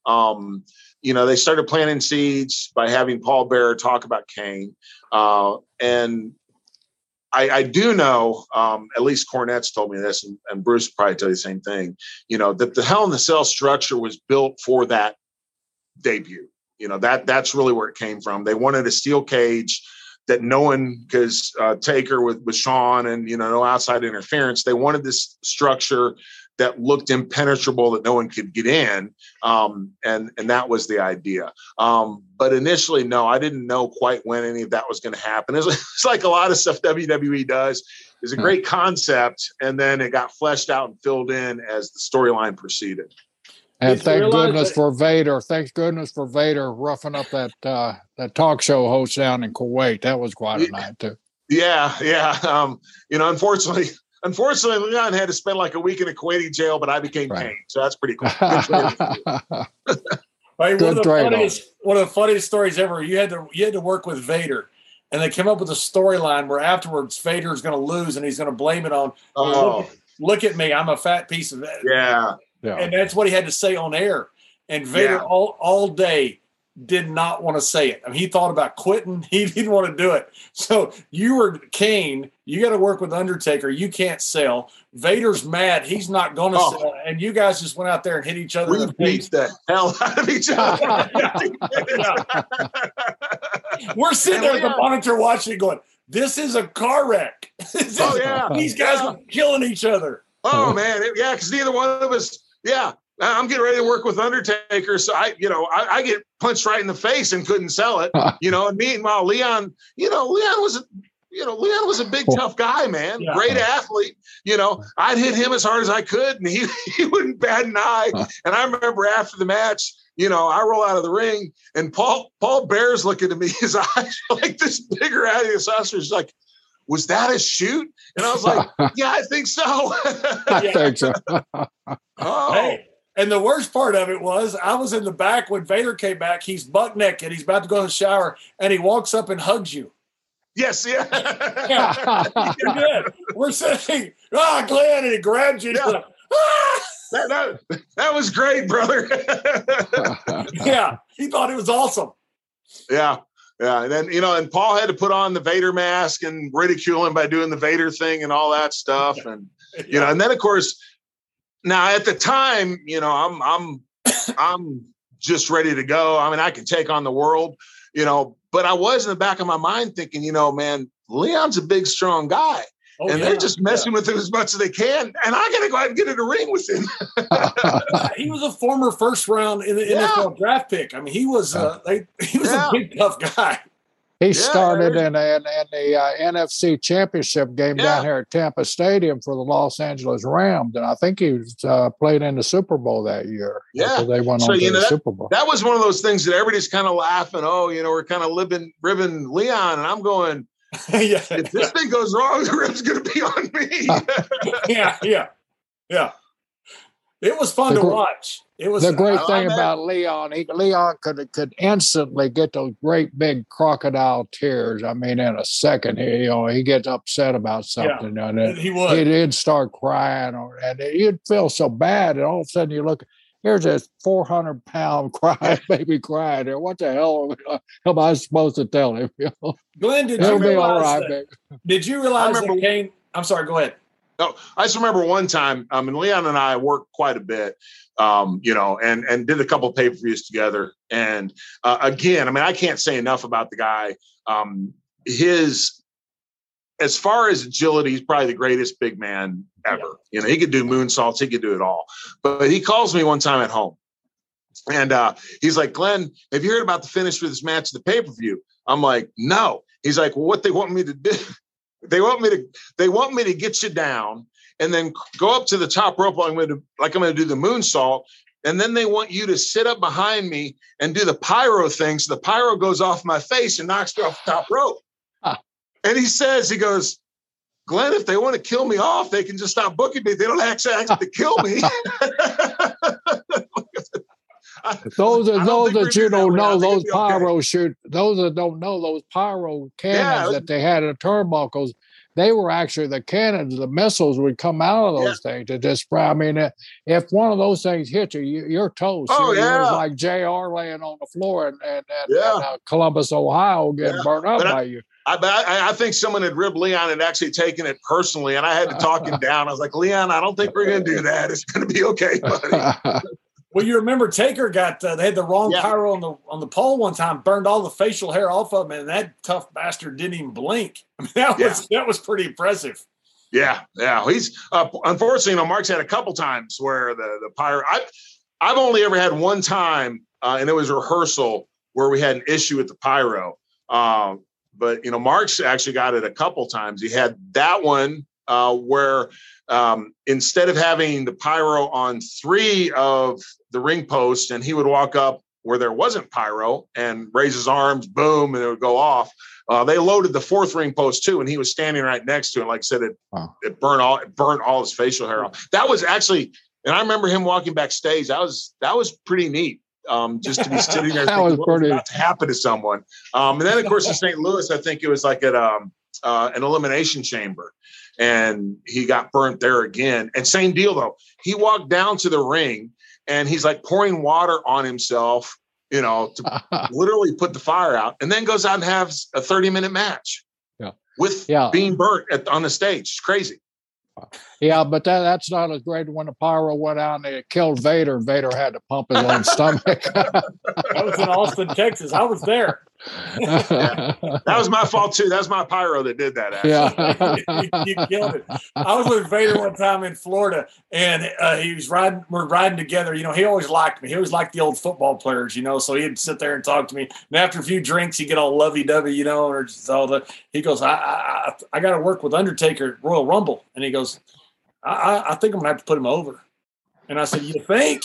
They started planting seeds by having Paul Bearer talk about Kane. And I do know, at least Cornette's told me this, and Bruce will probably tell you the same thing, that the Hell in the Cell structure was built for that debut. That's really where it came from. They wanted a steel cage that no one, because Taker with Shawn and no outside interference, they wanted this structure that looked impenetrable, that no one could get in, and that was the idea. But initially, no, I didn't know quite when any of that was going to happen. It's like a lot of stuff WWE does. It's a great concept, and then it got fleshed out and filled in as the storyline proceeded. And you thank realize goodness that- for Vader. Thank goodness for Vader roughing up that talk show host down in Kuwait. That was quite a night too. Yeah. Unfortunately, Leon had to spend like a week in a Kuwaiti jail, but I became Kane, so that's pretty cool. Good trade. Right, Good one of the funniest stories ever. You had to work with Vader, and they came up with a storyline where afterwards Vader's going to lose and he's going to blame it on. Look at me, I'm a fat piece of that. Yeah. And that's what he had to say on air. And Vader all day did not want to say it. I mean, he thought about quitting. He didn't want to do it. So you were Kane. You got to work with Undertaker. You can't sell. Vader's mad. He's not going to sell. And you guys just went out there and hit each other. We beat the hell out of each other. We're sitting there at the monitor watching, going, "This is a car wreck." These guys are killing each other. Oh man, because neither one of us. Yeah, I'm getting ready to work with Undertaker, so I get punched right in the face and couldn't sell it. And meanwhile, Leon was a big tough guy, man. Yeah. Great athlete. I'd hit him as hard as I could, and he wouldn't bat an eye. And I remember after the match, I roll out of the ring, and Paul Bear's looking at me. His eyes are like this bigger out of his sausage, like, was that a shoot? And I was like, yeah, I think so. I think so. Hey, and the worst part of it was I was in the back when Vader came back. He's buck naked. He's about to go in the shower, and he walks up and hugs you. Yes, yeah. He did. We're saying, Glenn, and he grabbed you. Yeah. That was great, brother. Yeah, he thought it was awesome. Yeah. Yeah, and then and Paul had to put on the Vader mask and ridicule him by doing the Vader thing and all that stuff, and and then of course, now at the time, I'm just ready to go. I mean, I can take on the world, but I was in the back of my mind thinking, man, Leon's a big, strong guy, they're just messing with him as much as they can, and I got to go out and get in a ring with him. He was a former first round in the NFL draft pick. I mean, he was a big tough guy. He started in the NFC Championship game down here at Tampa Stadium for the Los Angeles Rams, and I think he was played in the Super Bowl that year. Yeah, they went on to the Super Bowl. That was one of those things that everybody's kind of laughing. Oh, we're kind of ribbing Leon, and I'm going. If this thing goes wrong, the rib's going to be on me. Yeah. It was fun to watch. It was the great thing about Leon. Leon could instantly get those great big crocodile tears. I mean, in a second, he gets upset about something, and he'd start crying, and you'd feel so bad, and all of a sudden you look. Here's this 400-pound baby crying there. What the hell am I supposed to tell him? Glenn, did you realize that Kane? I'm sorry, go ahead. No, I just remember one time, and Leon and I worked quite a bit, and did a couple of pay-per-views together. And again, I mean, I can't say enough about the guy. As far as agility, he's probably the greatest big man ever. He could do moonsaults, he could do it all. But he calls me one time at home, and he's like, "Glenn, have you heard about the finish for this match, the pay-per-view?" I'm like, "No." He's like, "Well, what they want me to do? They want me to get you down and then go up to the top rope like I'm going to do the moonsault, and then they want you to sit up behind me and do the pyro thing. So the pyro goes off my face and knocks me off the top rope." And he goes, "Glenn, if they want to kill me off, they can just stop booking me. They don't actually have to kill me." Those that you don't know, those pyro shoot. Those that don't know, those pyro cannons that they had in the turnbuckles, they were actually the cannons. The missiles would come out of those things to just spray. I mean, if one of those things hit you, you're toast. You're like JR laying on the floor and Columbus, Ohio, getting burned up by you. I think someone had ribbed Leon and actually taken it personally, and I had to talk him down. I was like, "Leon, I don't think we're going to do that. It's going to be okay, buddy." Well, you remember Taker got they had the wrong pyro on the pole one time, burned all the facial hair off of him, and that tough bastard didn't even blink. I mean, that was pretty impressive. Yeah. He's unfortunately, Mark's had a couple times where the pyro. I've only ever had one time, and it was rehearsal where we had an issue with the pyro. But Mark's actually got it a couple times. He had that one where instead of having the pyro on 3 of the ring posts, and he would walk up where there wasn't pyro and raise his arms, boom, and it would go off. They loaded the 4th ring post too, and he was standing right next to it. Like I said, it burnt all his facial hair off. That was actually, and I remember him walking backstage. That was pretty neat. Just to be sitting there thinking what was about to happen to someone. And then of course in St. Louis, I think it was like at an elimination chamber, and he got burnt there again. And same deal though. He walked down to the ring and he's like pouring water on himself, to literally put the fire out, and then goes out and has a 30-minute match with being burnt on the stage. It's crazy. Yeah, but that's not as great when the pyro went out and it killed Vader. Vader had to pump his own stomach. That was in Austin, Texas. I was there. Yeah. That was my fault too. That was my pyro that did that. Actually. Yeah. You killed it. I was with Vader one time in Florida, and we're riding together. He always liked me. He always liked the old football players, so he'd sit there and talk to me. And after a few drinks, he'd get all lovey-dovey, or just all the. He goes, I got to work with Undertaker at Royal Rumble, and he goes, I think I'm gonna have to put him over. And I said, you think?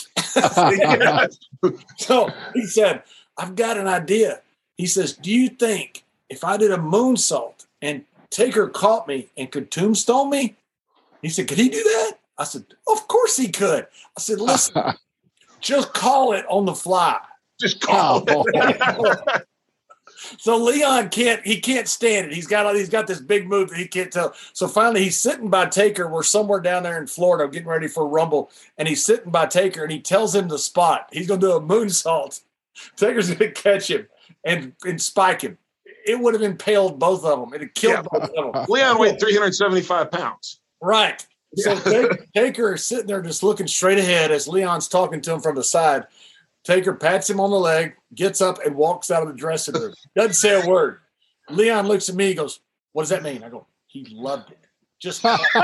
So he said, I've got an idea. He says, do you think if I did a moonsault and Taker caught me and could tombstone me? He said, could he do that? I said, of course he could. I said, listen, just call it on the fly. Just call it. So Leon can't stand it. He's got this big move that he can't tell. So finally he's sitting by Taker. We're somewhere down there in Florida getting ready for Rumble. And he's sitting by Taker and he tells him the spot. He's going to do a moonsault. Taker's going to catch him and spike him. It would have impaled both of them. It had killed both of them. Leon weighed 375 pounds. Right. So Taker is sitting there just looking straight ahead as Leon's talking to him from the side. Taker pats him on the leg, gets up, and walks out of the dressing room. Doesn't say a word. Leon looks at me. He goes, what does that mean? I go, he loved it. Just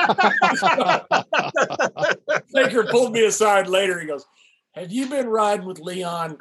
Taker pulled me aside later. He goes, have you been riding with Leon?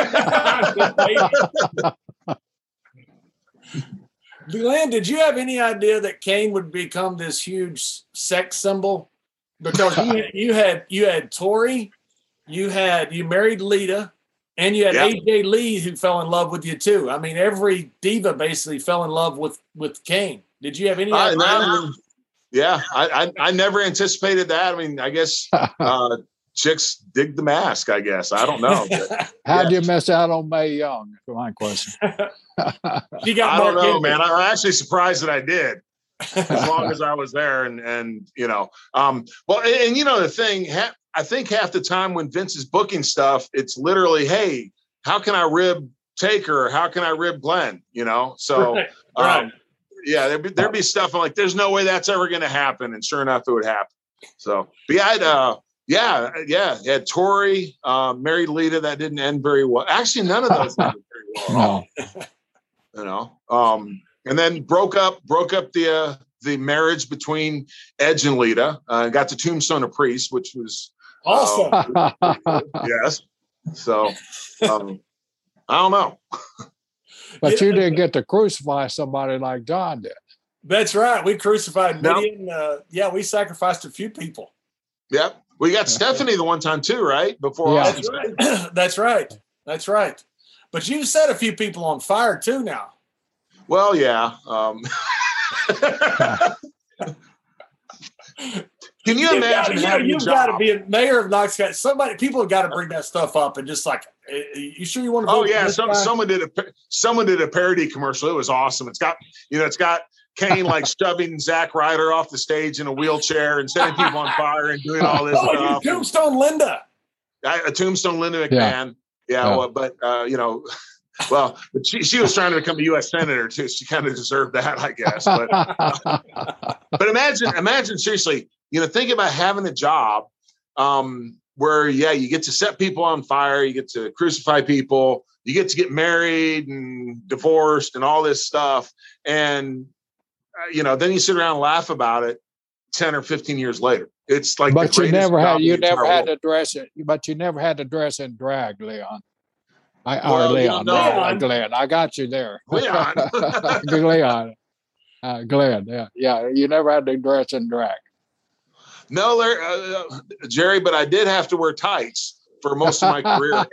Glenn, did you have any idea that Kane would become this huge sex symbol? Because you had Tori, you married Lita, and you had AJ Lee who fell in love with you too. I mean, every diva basically fell in love with Kane. Did you have any idea? I never anticipated that. I mean, I guess chicks dig the mask, I guess. I don't know. How'd you miss out on Mae Young? That's my question. I don't know, man. I'm actually surprised that I did. As long as I was there, and the thing, I think half the time when Vince is booking stuff, it's literally, hey, how can I rib Taker? How can I rib Glenn? So right. There'd be stuff I'm like, there's no way that's ever going to happen, and sure enough, it would happen. So, but I had Tori, married Lita. That didn't end very well. Actually, none of those ended very well at all. And then broke up the marriage between Edge and Lita. Got to Tombstone a Priest, which was awesome. Yes. So I don't know. But you didn't get to crucify somebody like John did. That's right. We crucified Midian. We sacrificed a few people. Yep. We got Stephanie the one time too, right? Before That's right. That's right. But you set a few people on fire too now. Well, yeah. Can you imagine having you've got to be a mayor of Knox County. People have got to bring that stuff up and just like, you sure you want to? Oh yeah, someone did a parody commercial. It was awesome. It's got Kane like shoving Zack Ryder off the stage in a wheelchair and setting people on fire and doing all this stuff. Tombstone Linda. A Tombstone Linda McMahon. Yeah. But but she was trying to become a U.S. senator too. She kind of deserved that, I guess. But imagine seriously, think about having a job where you get to set people on fire, you get to crucify people, you get to get married and divorced and all this stuff, and then you sit around and laugh about it 10 or 15 years later. It's like, but you never had to dress it. But you never had to dress in drag, Leon. Glenn. I got you there. Leon. Leon. Glenn. Yeah. You never had to dress in drag. No, Jerry, but I did have to wear tights for most of my career,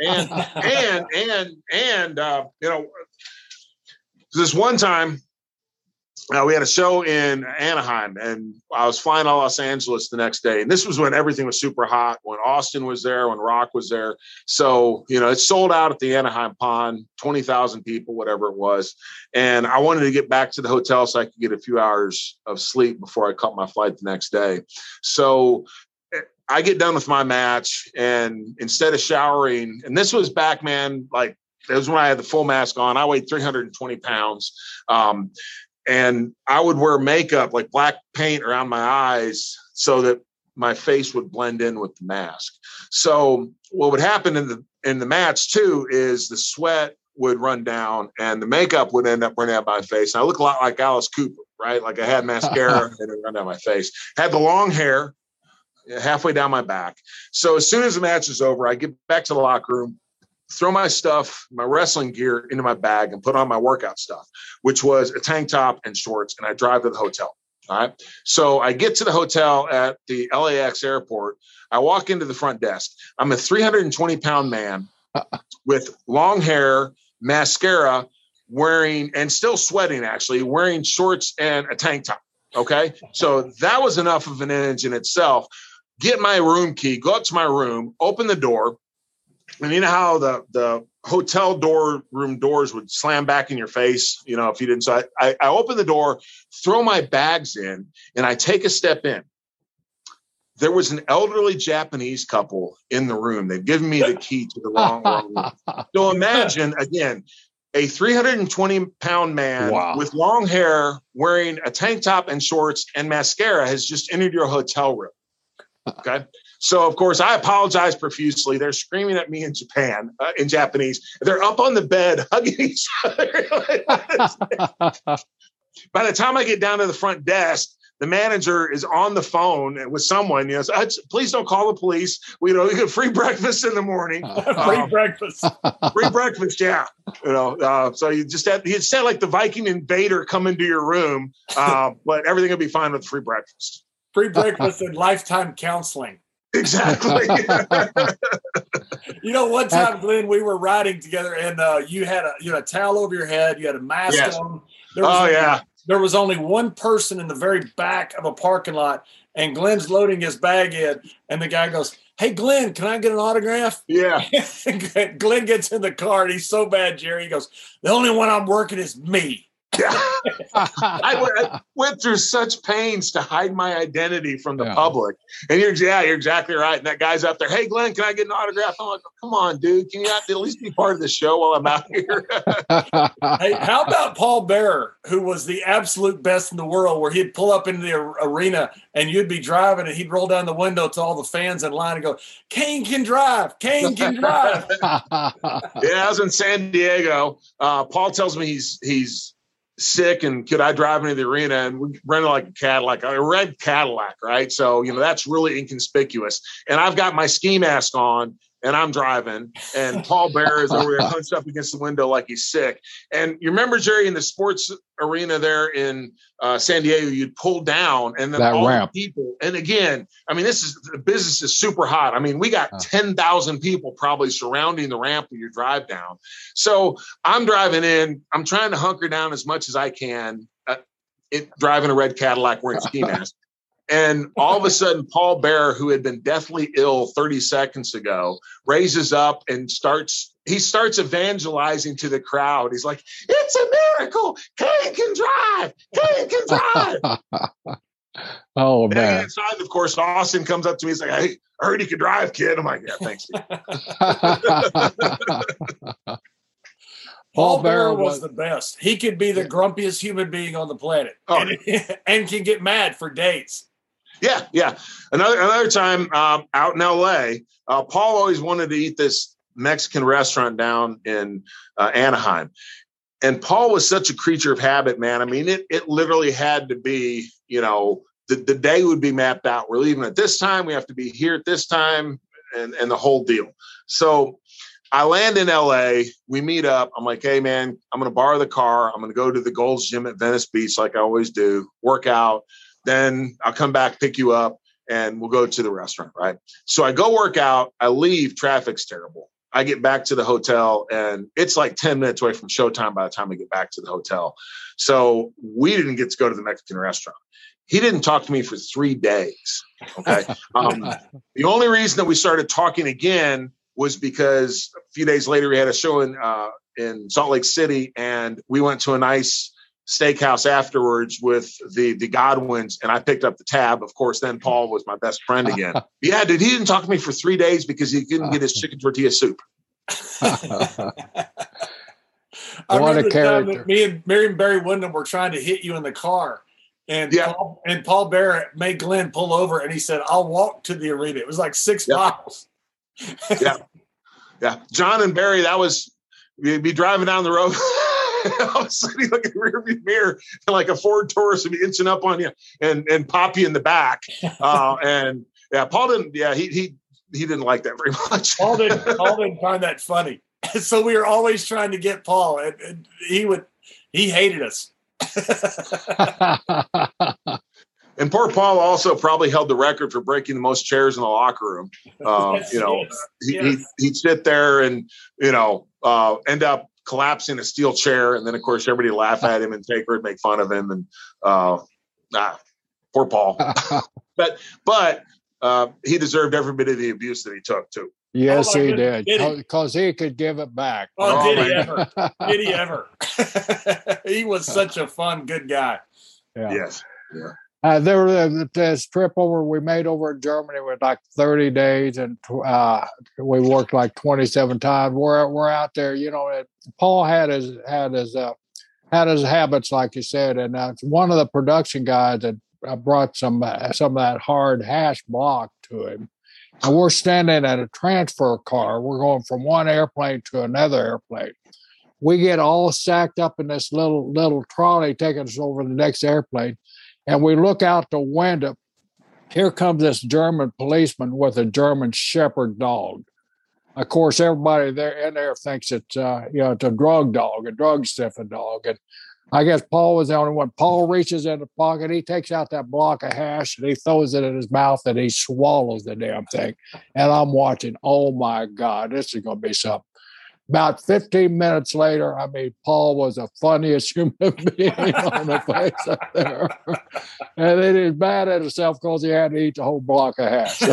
and this one time. We had a show in Anaheim, and I was flying to Los Angeles the next day. And this was when everything was super hot, when Austin was there, when Rock was there. So, it sold out at the Anaheim Pond, 20,000 people, whatever it was. And I wanted to get back to the hotel so I could get a few hours of sleep before I caught my flight the next day. So I get done with my match, and instead of showering, and this was back, man, like it was when I had the full mask on. I weighed 320 pounds. And I would wear makeup, like black paint around my eyes so that my face would blend in with the mask. So what would happen in the match too is the sweat would run down and the makeup would end up running out my face. And I look a lot like Alice Cooper, right? Like I had mascara and it would run down my face. Had the long hair halfway down my back. So as soon as the match is over, I get back to the locker room, throw my stuff, my wrestling gear into my bag and put on my workout stuff, which was a tank top and shorts. And I drive to the hotel. All right. So I get to the hotel at the LAX airport. I walk into the front desk. I'm a 320-pound man with long hair, mascara, and still sweating, actually, wearing shorts and a tank top. Okay. So that was enough of an image in itself. Get my room key, go up to my room, open the door. And you know how the hotel room doors would slam back in your face, if you didn't. So I open the door, throw my bags in, and I take a step in. There was an elderly Japanese couple in the room. They've given me the key to the wrong room. So imagine, again, a 320-pound man with long hair wearing a tank top and shorts and mascara has just entered your hotel room. Okay. So, of course, I apologize profusely. They're screaming at me in Japanese. They're up on the bed, hugging each other. By the time I get down to the front desk, the manager is on the phone with someone. Please don't call the police. We get free breakfast in the morning. Free breakfast. Free breakfast, yeah. So you said like the Viking invader come into your room, but everything will be fine with free breakfast. Free breakfast and lifetime counseling. Exactly. One time, Glenn, we were riding together, and you had a towel over your head, you had a mask on. There was only one person in the very back of a parking lot, and Glenn's loading his bag in, and the guy goes, "Hey, Glenn, can I get an autograph?" Yeah. Glenn gets in the car, and he's so bad, Jerry. He goes, "The only one I'm working is me." Yeah. I went through such pains to hide my identity from the public. And you're exactly right. And that guy's up there, "Hey, Glenn, can I get an autograph?" I'm like, "Come on, dude. Can you not at least be part of the show while I'm out here?" Hey, how about Paul Bearer, who was the absolute best in the world, where he'd pull up into the arena and you'd be driving and he'd roll down the window to all the fans in line and go, "Kane can drive. Kane can drive." I was in San Diego. Paul tells me he's sick and could I drive into the arena, and we rented like a Cadillac, a red Cadillac, right? So, that's really inconspicuous. And I've got my ski mask on and I'm driving, and Paul Bearer is over there hunched up against the window like he's sick. And you remember, Jerry, in the sports arena there in San Diego, you'd pull down and then that all ramp. the people. And again, the business is super hot. We got 10,000 people probably surrounding the ramp when you drive down. So I'm driving in, I'm trying to hunker down as much as I can, driving a red Cadillac wearing a ski mask. And all of a sudden, Paul Bearer, who had been deathly ill 30 seconds ago, raises up and starts evangelizing to the crowd. He's like, "It's a miracle. Kane can drive. Kane can drive." Oh, man. And inside, of course, Austin comes up to me. He's like, "Hey, I heard you could drive, kid." I'm like, "Yeah, thanks, dude." Paul Bearer was the best. He could be the grumpiest human being on the planet, and can get mad for days. Yeah. Another time out in LA, Paul always wanted to eat this Mexican restaurant down in Anaheim. And Paul was such a creature of habit, man. It literally had to be, the day would be mapped out. We're leaving at this time. We have to be here at this time, and the whole deal. So I land in LA. We meet up. I'm like, hey, man, I'm going to borrow the car. I'm going to go to the Gold's Gym at Venice Beach like I always do, work out. Then I'll come back, pick you up, and we'll go to the restaurant, right? So I go work out. I leave. Traffic's terrible. I get back to the hotel, and it's like 10 minutes away from showtime by the time I get back to the hotel. So we didn't get to go to the Mexican restaurant. He didn't talk to me for 3 days, okay? The only reason that we started talking again was because a few days later we had a show in Salt Lake City, and we went to a nice steakhouse afterwards with the Godwins, and I picked up the tab. Of course, then Paul was my best friend again. Yeah, dude, he didn't talk to me for 3 days because he couldn't get his chicken tortilla soup. I remember the time that me and Barry Windham were trying to hit you in the car. And Paul Bearer made Glenn pull over, and he said, I'll walk to the arena. It was like 6 miles. Yeah. John and Barry, you'd be driving down the road. All of a sudden, you look in the rearview mirror, and like a Ford Taurus would be inching up on you and pop you in the back. Paul didn't. Yeah, he didn't like that very much. Paul didn't find that funny. So we were always trying to get Paul, and he hated us. And poor Paul also probably held the record for breaking the most chairs in the locker room. He'd sit there and end up collapsing a steel chair, and then of course everybody laugh at him and take her and make fun of him. And poor Paul. but he deserved every bit of the abuse that he took too. Yes, he did, because he could give it back. Did he ever? Did he ever? He was such a fun, good guy. Yeah. Yes. Yeah. There was this trip we made over in Germany with like 30 days, and we worked like 27 times. We're out there, Paul had his habits, like you said, and one of the production guys that brought some of that hard hash block to him. And we're standing at a transfer car. We're going from one airplane to another airplane. We get all sacked up in this little trolley taking us over the next airplane. And we look out the window. Here comes this German policeman with a German Shepherd dog. Of course, everybody in there thinks it's it's a drug dog, a drug sniffing dog. And I guess Paul was the only one. Paul reaches in the pocket, he takes out that block of hash, and he throws it in his mouth, and he swallows the damn thing. And I'm watching, oh my God, this is going to be something. About 15 minutes later, Paul was the funniest human being on the face up there. And then he's mad at himself because he had to eat the whole block of hash.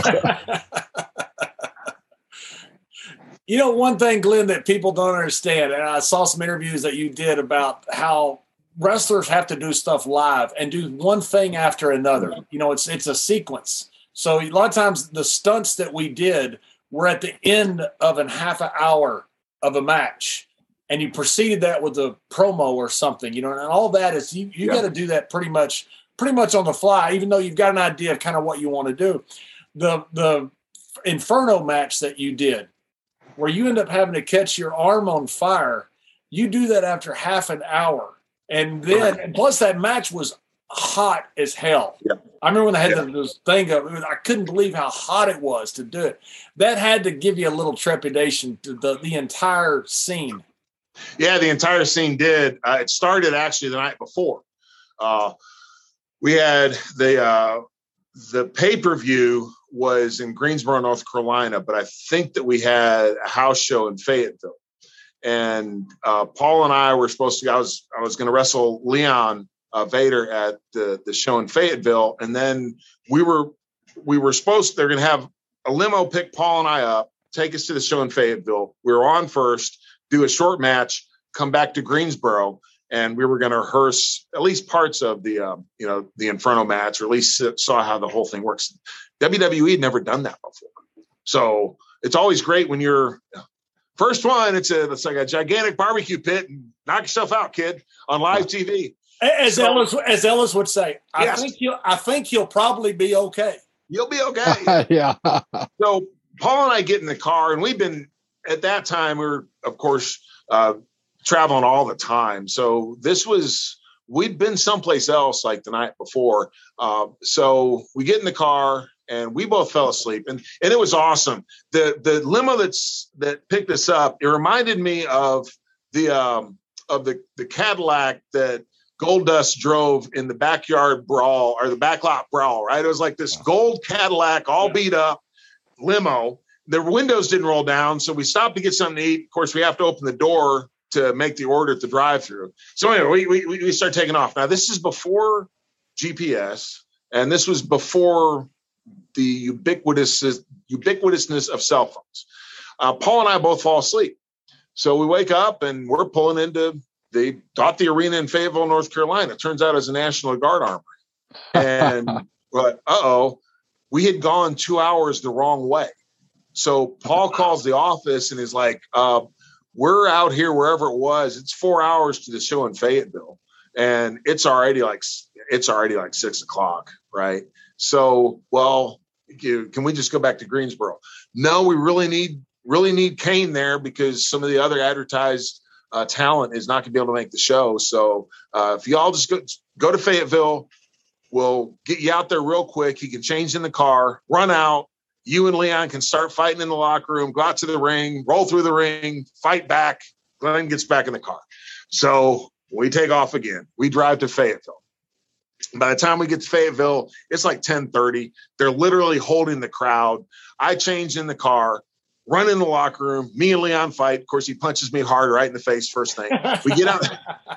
One thing, Glenn, that people don't understand, and I saw some interviews that you did about how wrestlers have to do stuff live and do one thing after another. It's a sequence. So a lot of times the stunts that we did were at the end of a half an hour of a match, and you preceded that with a promo or something, and all that is you got to do that pretty much on the fly, even though you've got an idea of kind of what you want to do. The Inferno match that you did, where you end up having to catch your arm on fire, you do that after half an hour. And then, and plus that match was hot as hell. Yeah. I remember when I had this thing up, I couldn't believe how hot it was to do it. That had to give you a little trepidation to the entire scene. Yeah, the entire scene did. It started actually the night before. We had the pay-per-view was in Greensboro, North Carolina, but I think that we had a house show in Fayetteville. And Paul and I were supposed to. I was going to wrestle Leon Vader at the show in Fayetteville, and then we were supposed. They're going to have a limo pick Paul and I up, take us to the show in Fayetteville. We were on first, do a short match, come back to Greensboro, and we were going to rehearse at least parts of the the Inferno match, or at least saw how the whole thing works. WWE had never done that before, so it's always great when you're. First one, it's like a gigantic barbecue pit, and knock yourself out, kid, on live TV. As Ellis would say, I think he'll probably be okay. You'll be okay. Yeah. So Paul and I get in the car, and we've been at that time. We were, of course, traveling all the time. So we'd been someplace else like the night before. So we get in the car, and we both fell asleep, and it was awesome. The limo that picked us up, it reminded me of the Cadillac that Goldust drove in the backyard brawl or the backlot brawl, right? It was like this gold Cadillac, all beat up limo. The windows didn't roll down, so we stopped to get something to eat. Of course, we have to open the door to make the order at the drive-through. So anyway, we start taking off. Now, this is before GPS, and this was before the ubiquitousness of cell phones. Paul and I both fall asleep. So we wake up, and we're pulling into they thought the arena in Fayetteville, North Carolina. It turns out it's a National Guard armory. And but we had gone 2 hours the wrong way. So Paul calls the office and is like, we're out here wherever it was. It's 4 hours to the show in Fayetteville. And it's already like 6 o'clock, right? So, well, can we just go back to Greensboro? No, we really need Kane there because some of the other advertised talent is not going to be able to make the show. So if you all just go to Fayetteville, we'll get you out there real quick. He can change in the car, run out. You and Leon can start fighting in the locker room, go out to the ring, roll through the ring, fight back. Glenn gets back in the car. So we take off again. We drive to Fayetteville. By the time we get to Fayetteville, it's like 10:30. They're literally holding the crowd. I change in the car, run in the locker room. Me and Leon fight. Of course, he punches me hard right in the face first thing. We get out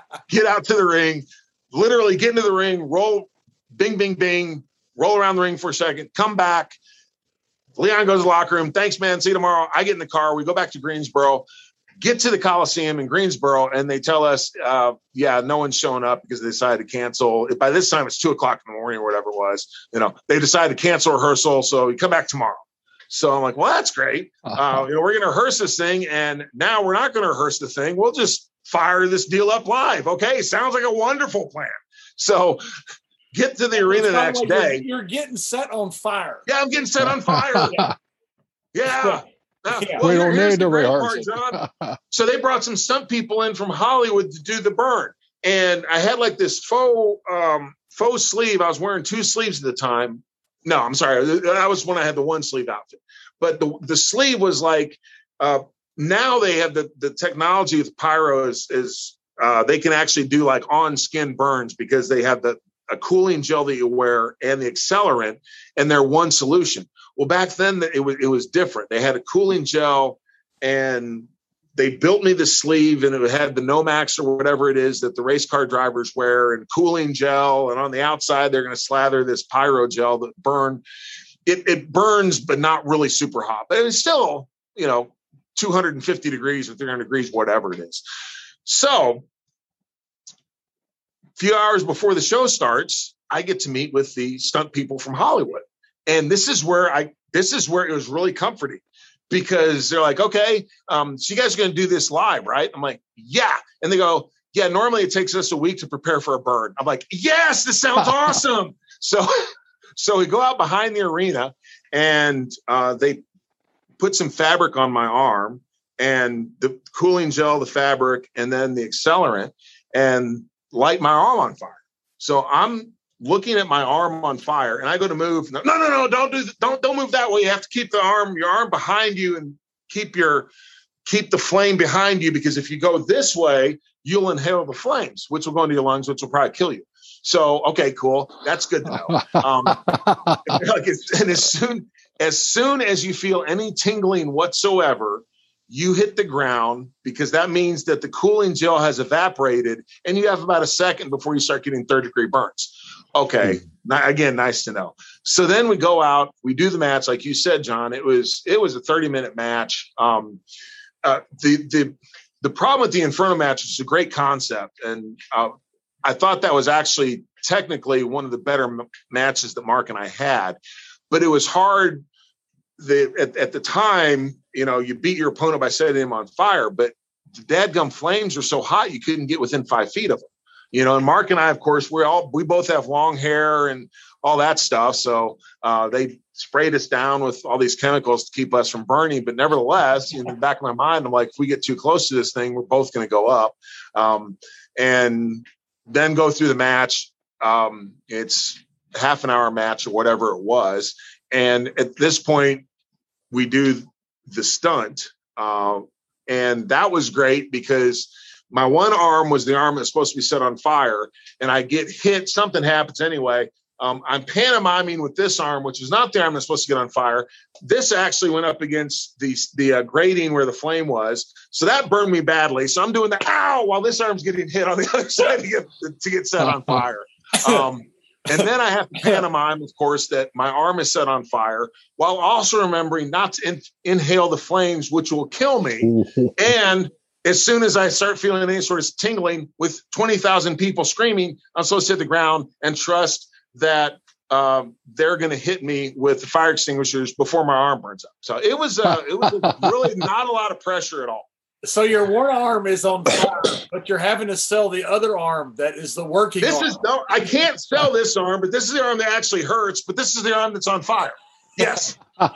to the ring, literally get into the ring, roll, bing, bing, bing, roll around the ring for a second, come back. Leon goes to the locker room. Thanks, man. See you tomorrow. I get in the car. We go back to Greensboro, get to the Coliseum in Greensboro, and they tell us, no one's showing up because they decided to cancel. By this time, it's 2 o'clock in the morning or whatever it was. They decided to cancel rehearsal, so you come back tomorrow. So I'm like, well, that's great. We're going to rehearse this thing, and now we're not going to rehearse the thing. We'll just fire this deal up live. Okay, sounds like a wonderful plan. So get to the arena the next day. You're getting set on fire. Yeah, I'm getting set on fire. Yeah. We don't need to rehearse. So they brought some stunt people in from Hollywood to do the burn. And I had like this faux sleeve. I was wearing 2 sleeves at the time. No, I'm sorry. That was when I had the 1 sleeve outfit. But the sleeve was like, now they have the technology with pyro is they can actually do like on skin burns because they have a cooling gel that you wear and the accelerant, and they're one solution. Well, back then it was different. They had a cooling gel, and they built me the sleeve, and it had the Nomax or whatever it is that the race car drivers wear, and cooling gel. And on the outside, they're going to slather this pyro gel that burn. It burns, but not really super hot. But it's still, 250 degrees or 300 degrees, whatever it is. So a few hours before the show starts, I get to meet with the stunt people from Hollywood. And this is where it was really comforting because they're like, okay, so you guys are going to do this live, right? I'm like, yeah. And they go, yeah, normally it takes us a week to prepare for a burn. I'm like, yes, this sounds awesome. So we go out behind the arena, and they put some fabric on my arm, and the cooling gel, the fabric, and then the accelerant, and light my arm on fire. So I'm looking at my arm on fire, and I go to move. No, don't move that way. You have to keep your arm behind you, and keep the flame behind you, because if you go this way, you'll inhale the flames, which will go into your lungs, which will probably kill you. So, okay, cool. That's good to know. And as soon as you feel any tingling whatsoever, you hit the ground, because that means that the cooling gel has evaporated, and you have about a second before you start getting 30-degree burns. Okay. Again, nice to know. So then we go out, we do the match. Like you said, John, it was a 30-minute match. The problem with the Inferno match is a great concept. And I thought that was actually technically one of the better matches that Mark and I had, but it was hard. At the time, you beat your opponent by setting him on fire, but the dadgum flames are so hot, you couldn't get within 5 feet of them. And Mark and I, of course, we both have long hair and all that stuff. So they sprayed us down with all these chemicals to keep us from burning. But nevertheless, in the back of my mind, I'm like, if we get too close to this thing, we're both going to go up. And then go through the match. It's half an hour match or whatever it was. And at this point, we do the stunt. And that was great because my one arm was the arm that's supposed to be set on fire. And I get hit. Something happens anyway. I'm pantomiming with this arm, which is not the arm that's supposed to get on fire. This actually went up against the grating where the flame was. So that burned me badly. So I'm doing the ow while this arm's getting hit on the other side to get set on fire. And then I have to pantomime, of course, that my arm is set on fire while also remembering not to inhale the flames, which will kill me. And as soon as I start feeling any sort of tingling with 20,000 people screaming, I'm supposed to hit the ground and trust that they're going to hit me with the fire extinguishers before my arm burns up. So it was really not a lot of pressure at all. So your one arm is on fire, but you're having to sell the other arm that is the working arm. I can't sell this arm, but this is the arm that actually hurts, but this is the arm that's on fire. Yes.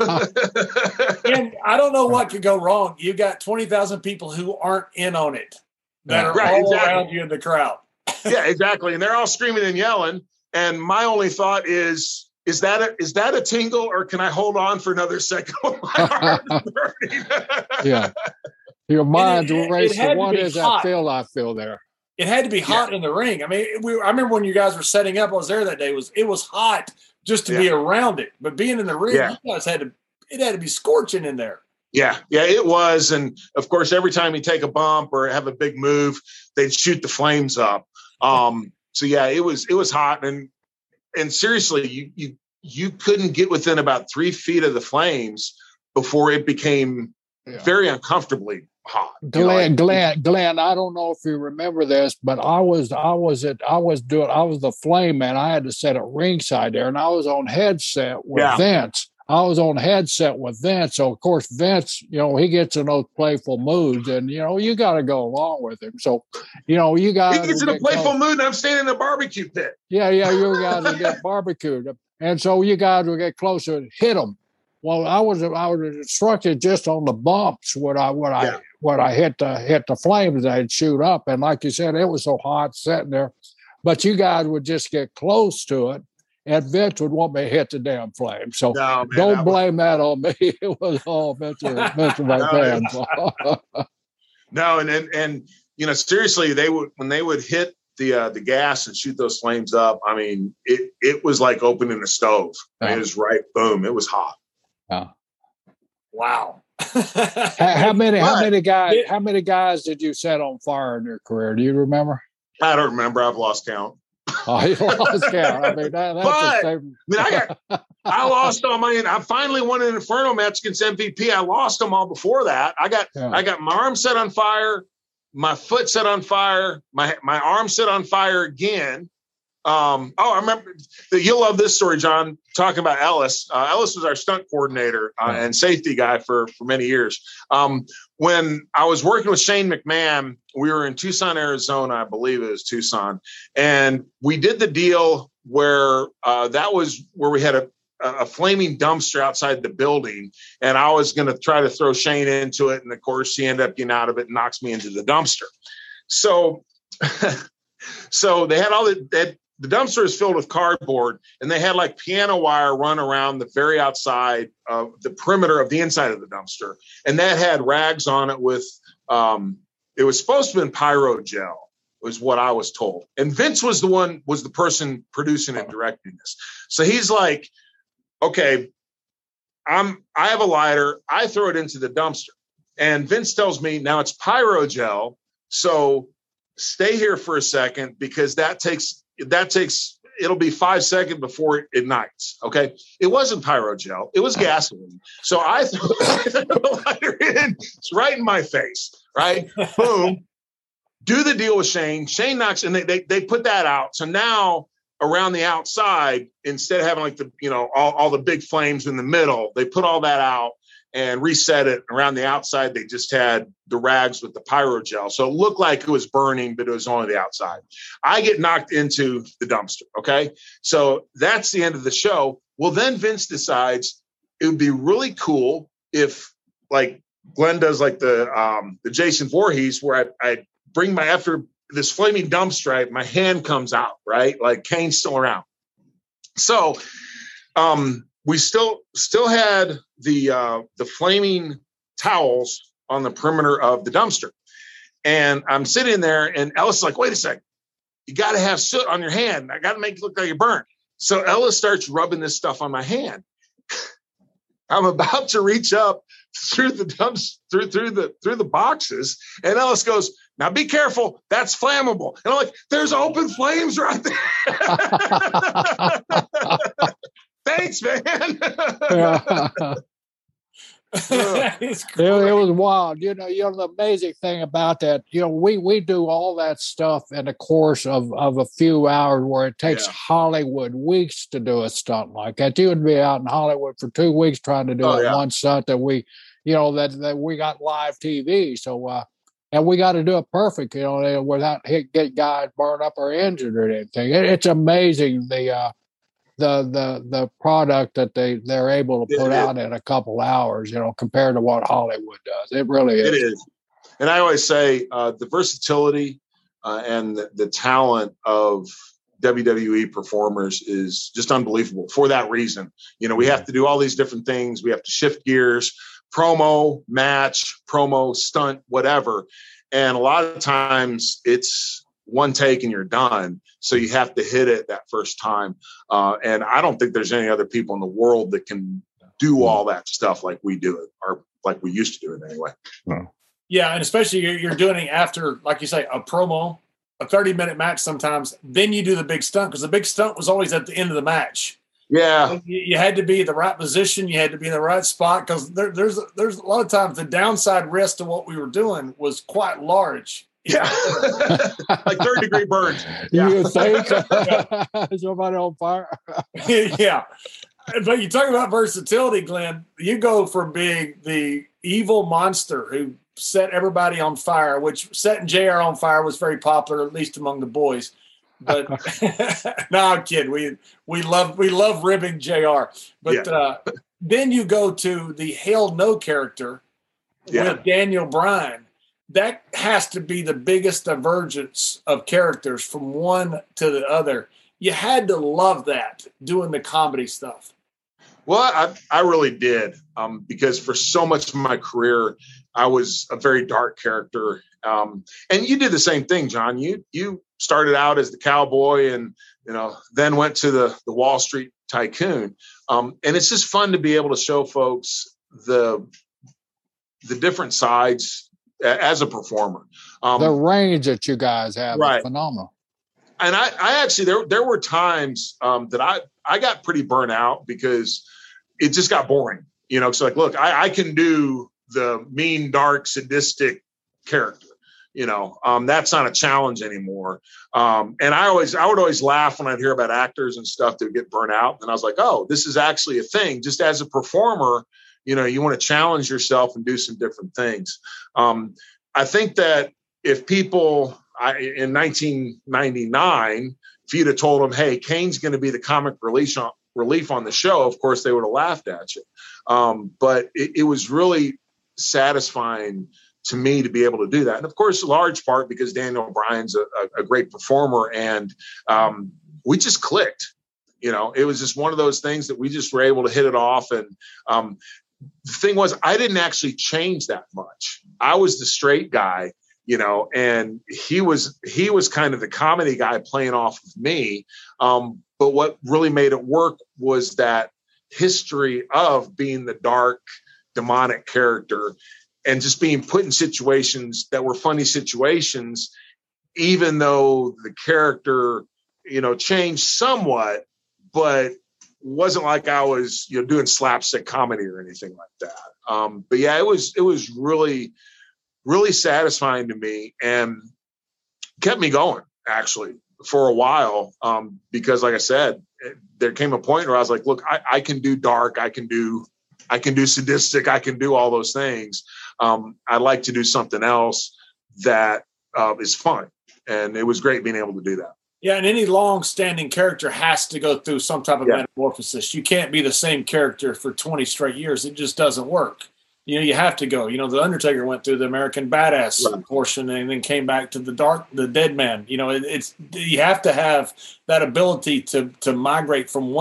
And I don't know what could go wrong. You got 20,000 people who aren't in on it that are all around you in the crowd. Yeah, exactly. And they're all screaming and yelling. And my only thought is that a tingle, or can I hold on for another second? My arm is burning. Yeah. Your mind's racing. What is that feel I feel there? It had to be hot in the ring. I mean, I remember when you guys were setting up, I was there that day. It was hot just to be around it. But being in the ring, you guys had to be scorching in there. Yeah, it was. And of course, every time you take a bump or have a big move, they'd shoot the flames up. So yeah, it was hot, and seriously, you couldn't get within about 3 feet of the flames before it became very uncomfortably hot. Glenn, I don't know if you remember this, but I was the flame man. I had to set at ringside there, and I was on headset with Vince. So of course Vince, he gets in those playful moods, and you got to go along with him. So you got. He gets in a playful mood, and I'm standing in a barbecue pit. Yeah, you guys will get barbecued, and so you guys will get closer and hit them. Well, I was instructed just on the bumps when I hit the flames, they'd shoot up, and like you said, it was so hot sitting there, but you guys would just get close to it. And Vince would want me to hit the damn flame. So don't blame that on me. It was all Vince McMahon. No, and seriously, when they would hit the gas and shoot those flames up, I mean, it was like opening a stove. It was right, boom, it was hot. Wow. How many guys did you set on fire in your career? Do you remember? I don't remember. I've lost count. Oh, you lost count. I mean, I lost all my. I finally won an Inferno match against MVP. I lost them all before that. I got my arm set on fire, my foot set on fire, my arm set on fire again. I remember. You'll love this story, John. Talking about Ellis. Ellis was our stunt coordinator and safety guy for many years. When I was working with Shane McMahon, we were in Tucson, Arizona. I believe it was Tucson, and we did the deal where that was where we had a flaming dumpster outside the building, and I was going to try to throw Shane into it, and of course he ended up getting out of it and knocks me into the dumpster. So they had the dumpster is filled with cardboard, and they had like piano wire run around the very outside of the perimeter of the inside of the dumpster. And that had rags on it with, it was supposed to have been pyro gel, was what I was told. And Vince was the person producing and directing this. So he's like, okay, I have a lighter. I throw it into the dumpster. And Vince tells me, now it's pyro gel. So stay here for a second, because that takes, it'll be 5 seconds before it ignites. Okay. It wasn't pyro gel. It was gasoline. So I threw the lighter in. It's right in my face. Right. Boom. Do the deal with Shane. Shane knocks, and they put that out. So now around the outside, instead of having like all the big flames in the middle, they put all that out and reset it. Around the outside, they just had the rags with the pyro gel. So it looked like it was burning, but it was only the outside. I get knocked into the dumpster. Okay. So that's the end of the show. Well, then Vince decides it would be really cool if, like Glenn does, like the Jason Voorhees, where I bring after this flaming dumpster, my hand comes out, right? Like Kane's still around. So, we still had the flaming towels on the perimeter of the dumpster. And I'm sitting there, and Ellis is like, wait a second, you got to have soot on your hand. I got to make it look like you're burnt. So Ellis starts rubbing this stuff on my hand. I'm about to reach up through the through the boxes, and Ellis goes, now be careful, that's flammable. And I'm like, there's open flames right there. Thanks, man. It was wild. The amazing thing about that, we do all that stuff in the course of a few hours, where it takes Hollywood weeks to do a stunt like that. You would be out in Hollywood for 2 weeks trying to do one stunt that we, that we got live TV. So, and we got to do it perfect, without getting guys burned up or injured or anything. It's amazing the product that they're able to put out in a couple hours, compared to what Hollywood does. It really is. It is. And I always say the versatility and the talent of WWE performers is just unbelievable for that reason. We have to do all these different things. We have to shift gears, promo, match, promo, stunt, whatever. And a lot of times it's one take and you're done. So you have to hit it that first time. And I don't think there's any other people in the world that can do all that stuff like we do it, or like we used to do it anyway. Yeah. And especially you're doing it after, like you say, a promo, a 30-minute match sometimes, then you do the big stunt, because the big stunt was always at the end of the match. Yeah. You had to be in the right position. You had to be in the right spot, because there's a lot of times the downside risk to what we were doing was quite large. Yeah. Like 3rd-degree burns. Yeah. You think? Somebody on fire? Yeah. But you talk about versatility, Glenn. You go from being the evil monster who set everybody on fire, which setting JR on fire was very popular, at least among the boys. But no, I'm kidding. We love ribbing JR. But then you go to the Hell No character with Daniel Bryan. That has to be the biggest divergence of characters from one to the other. You had to love that, doing the comedy stuff. Well, I really did, because for so much of my career, I was a very dark character. And you did the same thing, John. You started out as the cowboy, and then went to the Wall Street tycoon. And it's just fun to be able to show folks the different sides as a performer. The range that you guys have is phenomenal. And I actually, there were times that I got pretty burnt out, because it just got boring. So like, look, I can do the mean, dark, sadistic character. That's not a challenge anymore. And I would always laugh when I'd hear about actors and stuff that would get burnt out. And I was like, oh, this is actually a thing. Just as a performer, you want to challenge yourself and do some different things. I think that if people in 1999, if you'd have told them, hey, Kane's going to be the comic relief on the show, of course, they would have laughed at you. But it was really satisfying to me to be able to do that. And of course, a large part because Daniel Bryan's a great performer, and we just clicked. It was just one of those things that we just were able to hit it off. And the thing was, I didn't actually change that much. I was the straight guy, and he was kind of the comedy guy playing off of me. But what really made it work was that history of being the dark, demonic character, and just being put in situations that were funny situations, even though the character, changed somewhat, but wasn't like I was, doing slapstick comedy or anything like that. But yeah, it was really, really satisfying to me, and kept me going actually for a while. Because like I said, there came a point where I was like, look, I can do dark. I can do sadistic. I can do all those things. I'd like to do something else that is fun. And it was great being able to do that. Yeah, and any long-standing character has to go through some type of metamorphosis. You can't be the same character for 20 straight years. It just doesn't work. You have to go. The Undertaker went through the American Badass portion and then came back to the Dead Man. You have to have that ability to migrate from one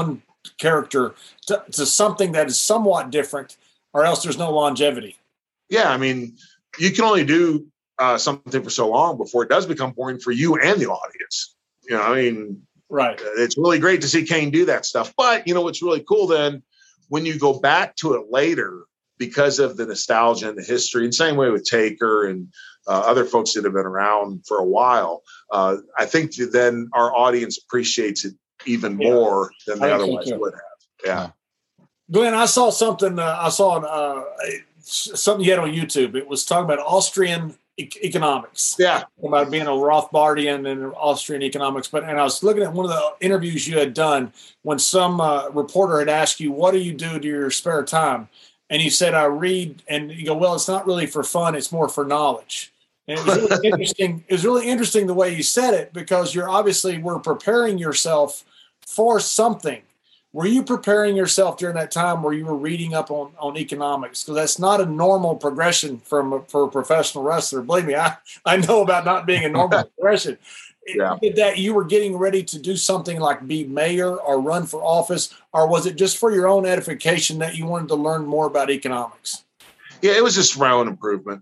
character to something that is somewhat different, or else there's no longevity. Yeah, I mean, you can only do something for so long before it does become boring for you and the audience. You know, I mean, right. It's really great to see Kane do that stuff. But, you know, what's really cool then when you go back to it later because of the nostalgia and the history, and same way with Taker and other folks that have been around for a while, I think then our audience appreciates it even more than they otherwise would have. Yeah. Glenn, I saw something. Something you had on YouTube. It was talking about Austrian economics. Yeah. About being a Rothbardian and Austrian economics. And I was looking at one of the interviews you had done when some reporter had asked you, what do you do to your spare time? And you said, I read. And you go, well, it's not really for fun. It's more for knowledge. And it was really interesting. It was really interesting the way you said it, because we're preparing yourself for something. Were you preparing yourself during that time where you were reading up on economics? Because that's not a normal progression for a professional wrestler. Believe me, I know about not being a normal progression. Yeah. That you were getting ready to do something like be mayor or run for office, or was it just for your own edification that you wanted to learn more about economics? Yeah, it was just for my own improvement.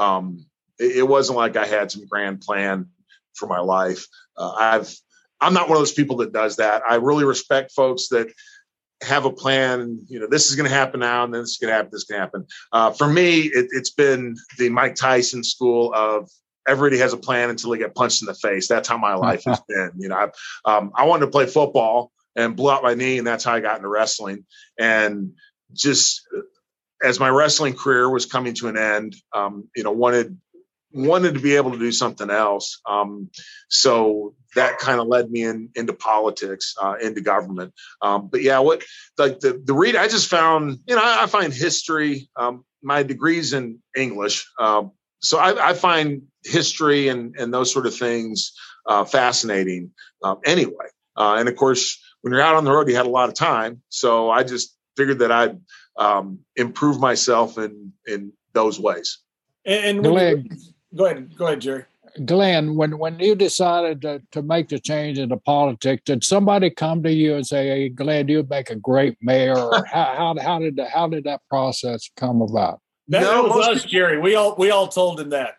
It wasn't like I had some grand plan for my life. I'm not one of those people that does that. I really respect folks that have a plan. You know, this is going to happen now, and then this is going to happen. This can happen. For me, it's been the Mike Tyson school of everybody has a plan until they get punched in the face. That's how my life has been. You know, I wanted to play football and blew out my knee, and that's how I got into wrestling. And just as my wrestling career was coming to an end, you know, wanted to be able to do something else. So that kind of led me into politics, into government. But yeah, the read, I just found, you know, I find history, my degree's in English. So I find history and those sort of things fascinating anyway. And of course, when you're out on the road, you had a lot of time. So I just figured that I'd improve myself in those ways. And go ahead, Jerry. Glenn, when you decided to make the change into politics, did somebody come to you and say, "Hey, Glenn, you'd make a great mayor"? Or how did that process come about? That was us, Jerry. We all told him that.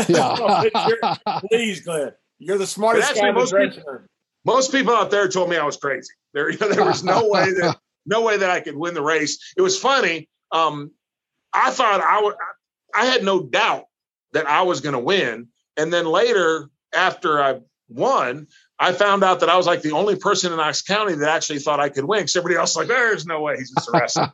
Yeah. Please, Glenn, you're the smartest guy in the dressing room. Most people out there told me I was crazy. There was no way that I could win the race. It was funny. I thought I had no doubt that I was going to win. And then later, after I won, I found out that I was like the only person in Knox County that actually thought I could win. Because everybody else was like, there's no way he's just arrested.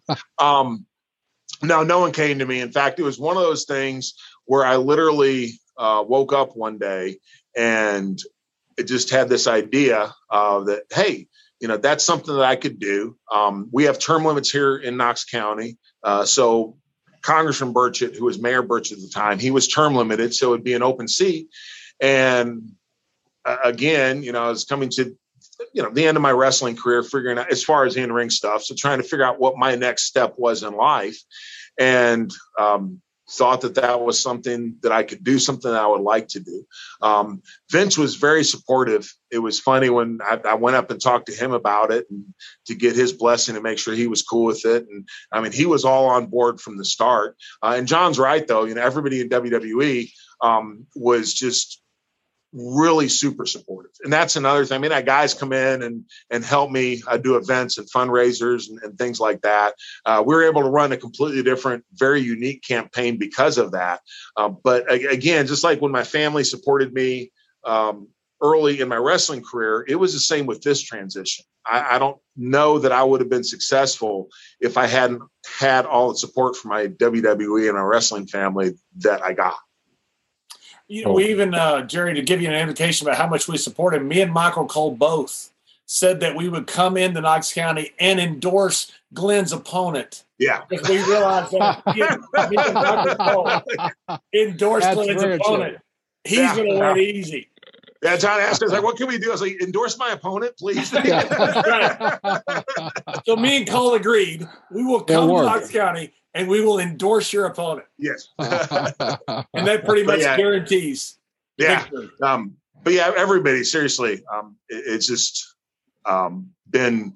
No one came to me. In fact, it was one of those things where I literally woke up one day and it just had this idea that, hey, you know, that's something that I could do. We have term limits here in Knox County. So Congressman Burchett, who was Mayor Burchett at the time, he was term limited, so it'd be an open seat. And again, you know, I was coming to, you know, the end of my wrestling career, figuring out as far as the in-ring stuff. So trying to figure out what my next step was in life, and thought that was something that I could do, something that I would like to do. Vince was very supportive. It was funny when I went up and talked to him about it and to get his blessing and make sure he was cool with it. And I mean, he was all on board from the start. And John's right, though. You know, everybody in WWE was just really super supportive. And that's another thing. I mean, I guys come in and help me do events and fundraisers and things like that. We were able to run a completely different, very unique campaign because of that. But again, just like when my family supported me early in my wrestling career, it was the same with this transition. I don't know that I would have been successful if I hadn't had all the support from my WWE and my wrestling family that I got. You know, we even, Jerry, to give you an indication about how much we support him, me and Michael Cole both said that we would come into Knox County and endorse Glenn's opponent. Yeah. Because we realized that me and Michael Cole endorse Glenn's opponent. He's going to win easy. Yeah, John asked us, like, what can we do? I was like, endorse my opponent, please. Right. So me and Cole agreed, we will come to Knox County and we will endorse your opponent. Yes. And that pretty much guarantees victory. But yeah, everybody, seriously, it's just been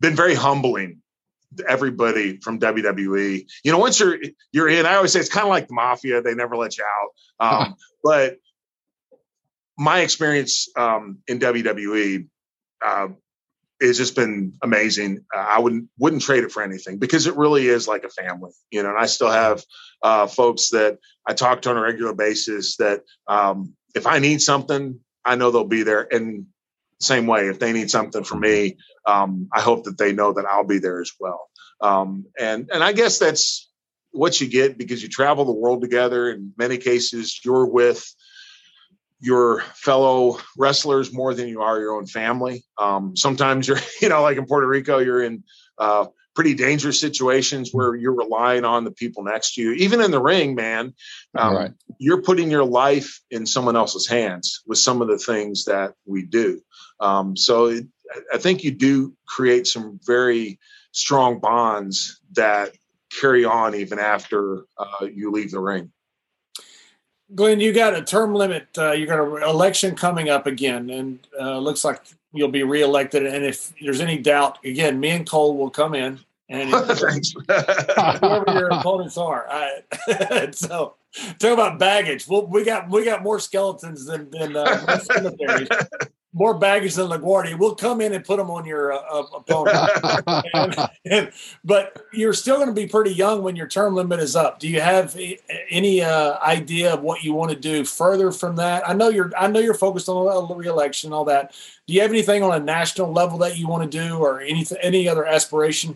been very humbling. Everybody from WWE, once you're in, I always say it's kind of like the mafia; they never let you out. But my experience in WWE it's just been amazing. I wouldn't trade it for anything because it really is like a family, and I still have folks that I talk to on a regular basis that if I need something, I know they'll be there. And same way, if they need something from me, I hope that they know that I'll be there as well. And I guess that's what you get because you travel the world together. In many cases, you're with your fellow wrestlers more than you are your own family. Sometimes you're, like in Puerto Rico, you're in pretty dangerous situations where you're relying on the people next to you. Even in the ring, man, Right. You're putting your life in someone else's hands with some of the things that we do. So I think you do create some very strong bonds that carry on even after you leave the ring. Glenn, you got a term limit. You got an election coming up again, and looks like you'll be reelected. And if there's any doubt, again, me and Cole will come in and whoever your opponents are. So, talk about baggage. Well, we got more skeletons than most cemeteries. More baggage than LaGuardia. We'll come in and put them on your opponent. But you're still going to be pretty young when your term limit is up. Do you have any idea of what you want to do further from that? I know you're focused on the re-election and all that. Do you have anything on a national level that you want to do, or any other aspiration?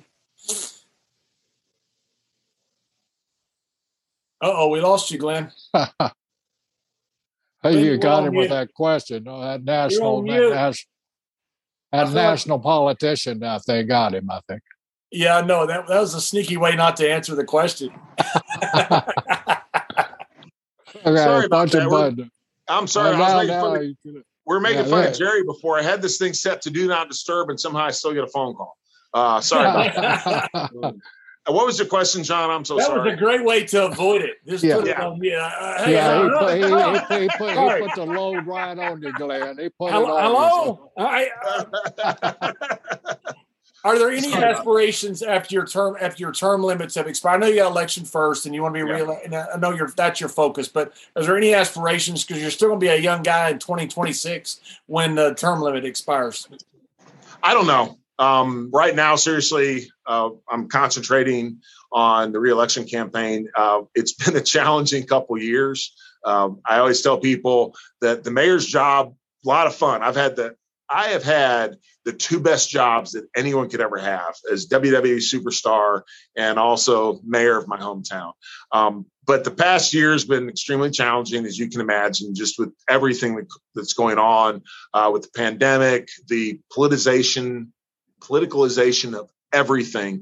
We lost you, Glenn. You got him with that question. That national politician, they got him, I think. Yeah, no, that was a sneaky way not to answer the question. Sorry about that. I'm sorry. We're making fun of Jerry before. I had this thing set to do not disturb, and somehow I still get a phone call. Sorry about that. What was the question, John? I'm so sorry. That was a great way to avoid it. He put the load right on you, Glenn. He put hello? Are there any aspirations after your term limits have expired? I know you got election first, and you want to be reelected. I know that's your focus, but is there any aspirations because you're still going to be a young guy in 2026 when the term limit expires? I don't know. Right now, seriously, I'm concentrating on the re-election campaign. It's been a challenging couple years. I always tell people that the mayor's job, a lot of fun. I have had the two best jobs that anyone could ever have as WWE superstar and also mayor of my hometown. But the past year has been extremely challenging, as you can imagine, just with everything that's going on with the pandemic, the politicalization of everything.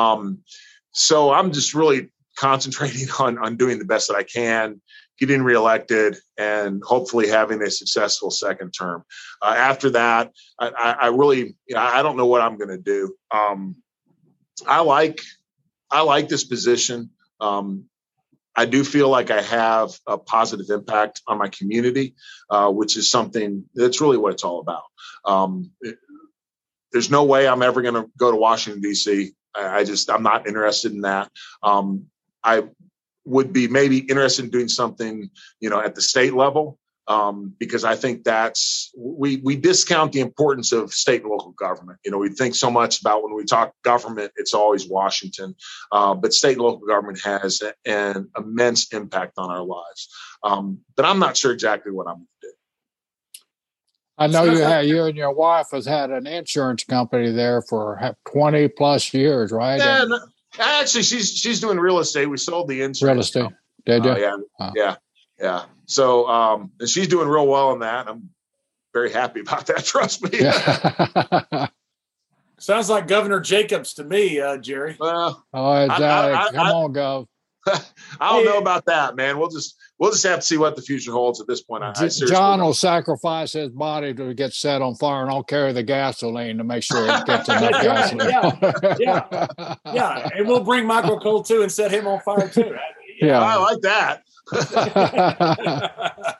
So I'm just really concentrating on doing the best that I can, getting reelected, and hopefully having a successful second term. After that, I really, I don't know what I'm going to do. I like this position. I do feel like I have a positive impact on my community, which is something that's really what it's all about. There's no way I'm ever going to go to Washington, D.C. I'm not interested in that. I would be maybe interested in doing something, at the state level, because I think we discount the importance of state and local government. We think so much about when we talk government, it's always Washington, but state and local government has an immense impact on our lives. But I'm not sure exactly what I'm going to do. I know you and your wife has had an insurance company there for 20 plus years, right? Yeah, actually, she's doing real estate. We sold the insurance. Real estate, did you? Yeah. So she's doing real well in that. I'm very happy about that. Trust me. Yeah. Sounds like Governor Jacobs to me, Jerry. Well, come on, Gov. I don't know about that, man. We'll just have to see what the future holds at this point. John will sacrifice his body to get set on fire, and I'll carry the gasoline to make sure it gets enough gasoline. Yeah. And we'll bring Michael Cole too and set him on fire too. Yeah, I like that.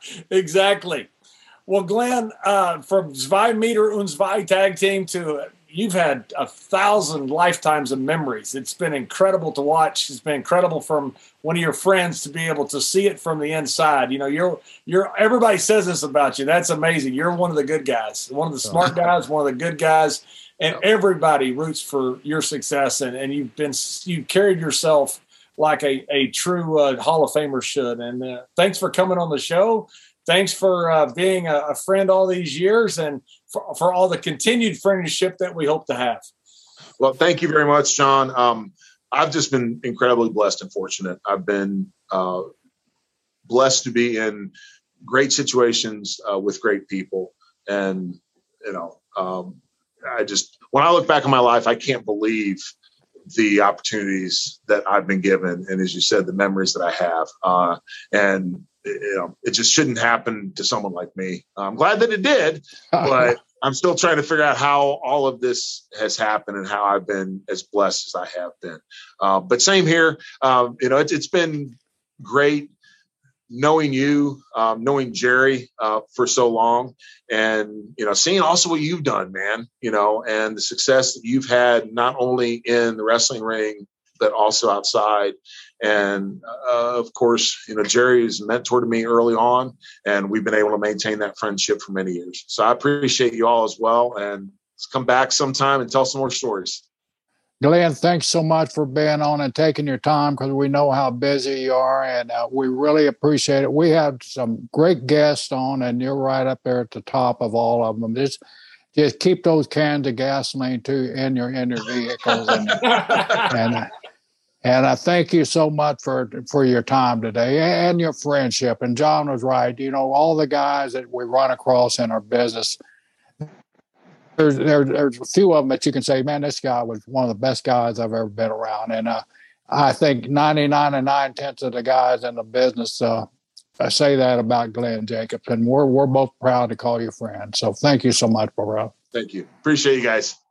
Exactly. Well, Glenn, from Zwei Meter und Zwei tag team to you've had 1,000 lifetimes of memories. It's been incredible to watch. It's been incredible from one of your friends to be able to see it from the inside. You know, you're everybody says this about you. That's amazing. You're one of the good guys, one of the smart guys, one of the good guys, and everybody roots for your success. And you've carried yourself like a true Hall of Famer should. And thanks for coming on the show. Thanks for being a friend all these years, and for all the continued friendship that we hope to have. Well, thank you very much, John. I've just been incredibly blessed and fortunate. I've been blessed to be in great situations with great people. And, you know, when I look back on my life, I can't believe the opportunities that I've been given. And as you said, the memories that I have. And, you know, it just shouldn't happen to someone like me. I'm glad that it did, but I'm still trying to figure out how all of this has happened and how I've been as blessed as I have been. But same here. You know, it's been great knowing you, knowing Jerry for so long, and, you know, seeing also what you've done, man, you know, and the success that you've had, not only in the wrestling ring, but also outside. And of course, you know, Jerry is a mentor to me early on, and we've been able to maintain that friendship for many years. So I appreciate you all as well. And let's come back sometime and tell some more stories. Glenn, thanks so much for being on and taking your time, because we know how busy you are, and we really appreciate it. We have some great guests on, and you're right up there at the top of all of them. Just keep those cans of gasoline too in your vehicles, and I thank you so much for your time today and your friendship. And John was right. You know, all the guys that we run across in our business, there's a few of them that you can say, man, this guy was one of the best guys I've ever been around. And I think 99 and 9/10 of the guys in the business I say that about Glenn Jacobs. And we're both proud to call you friend. So thank you so much, bro. Thank you. Appreciate you guys.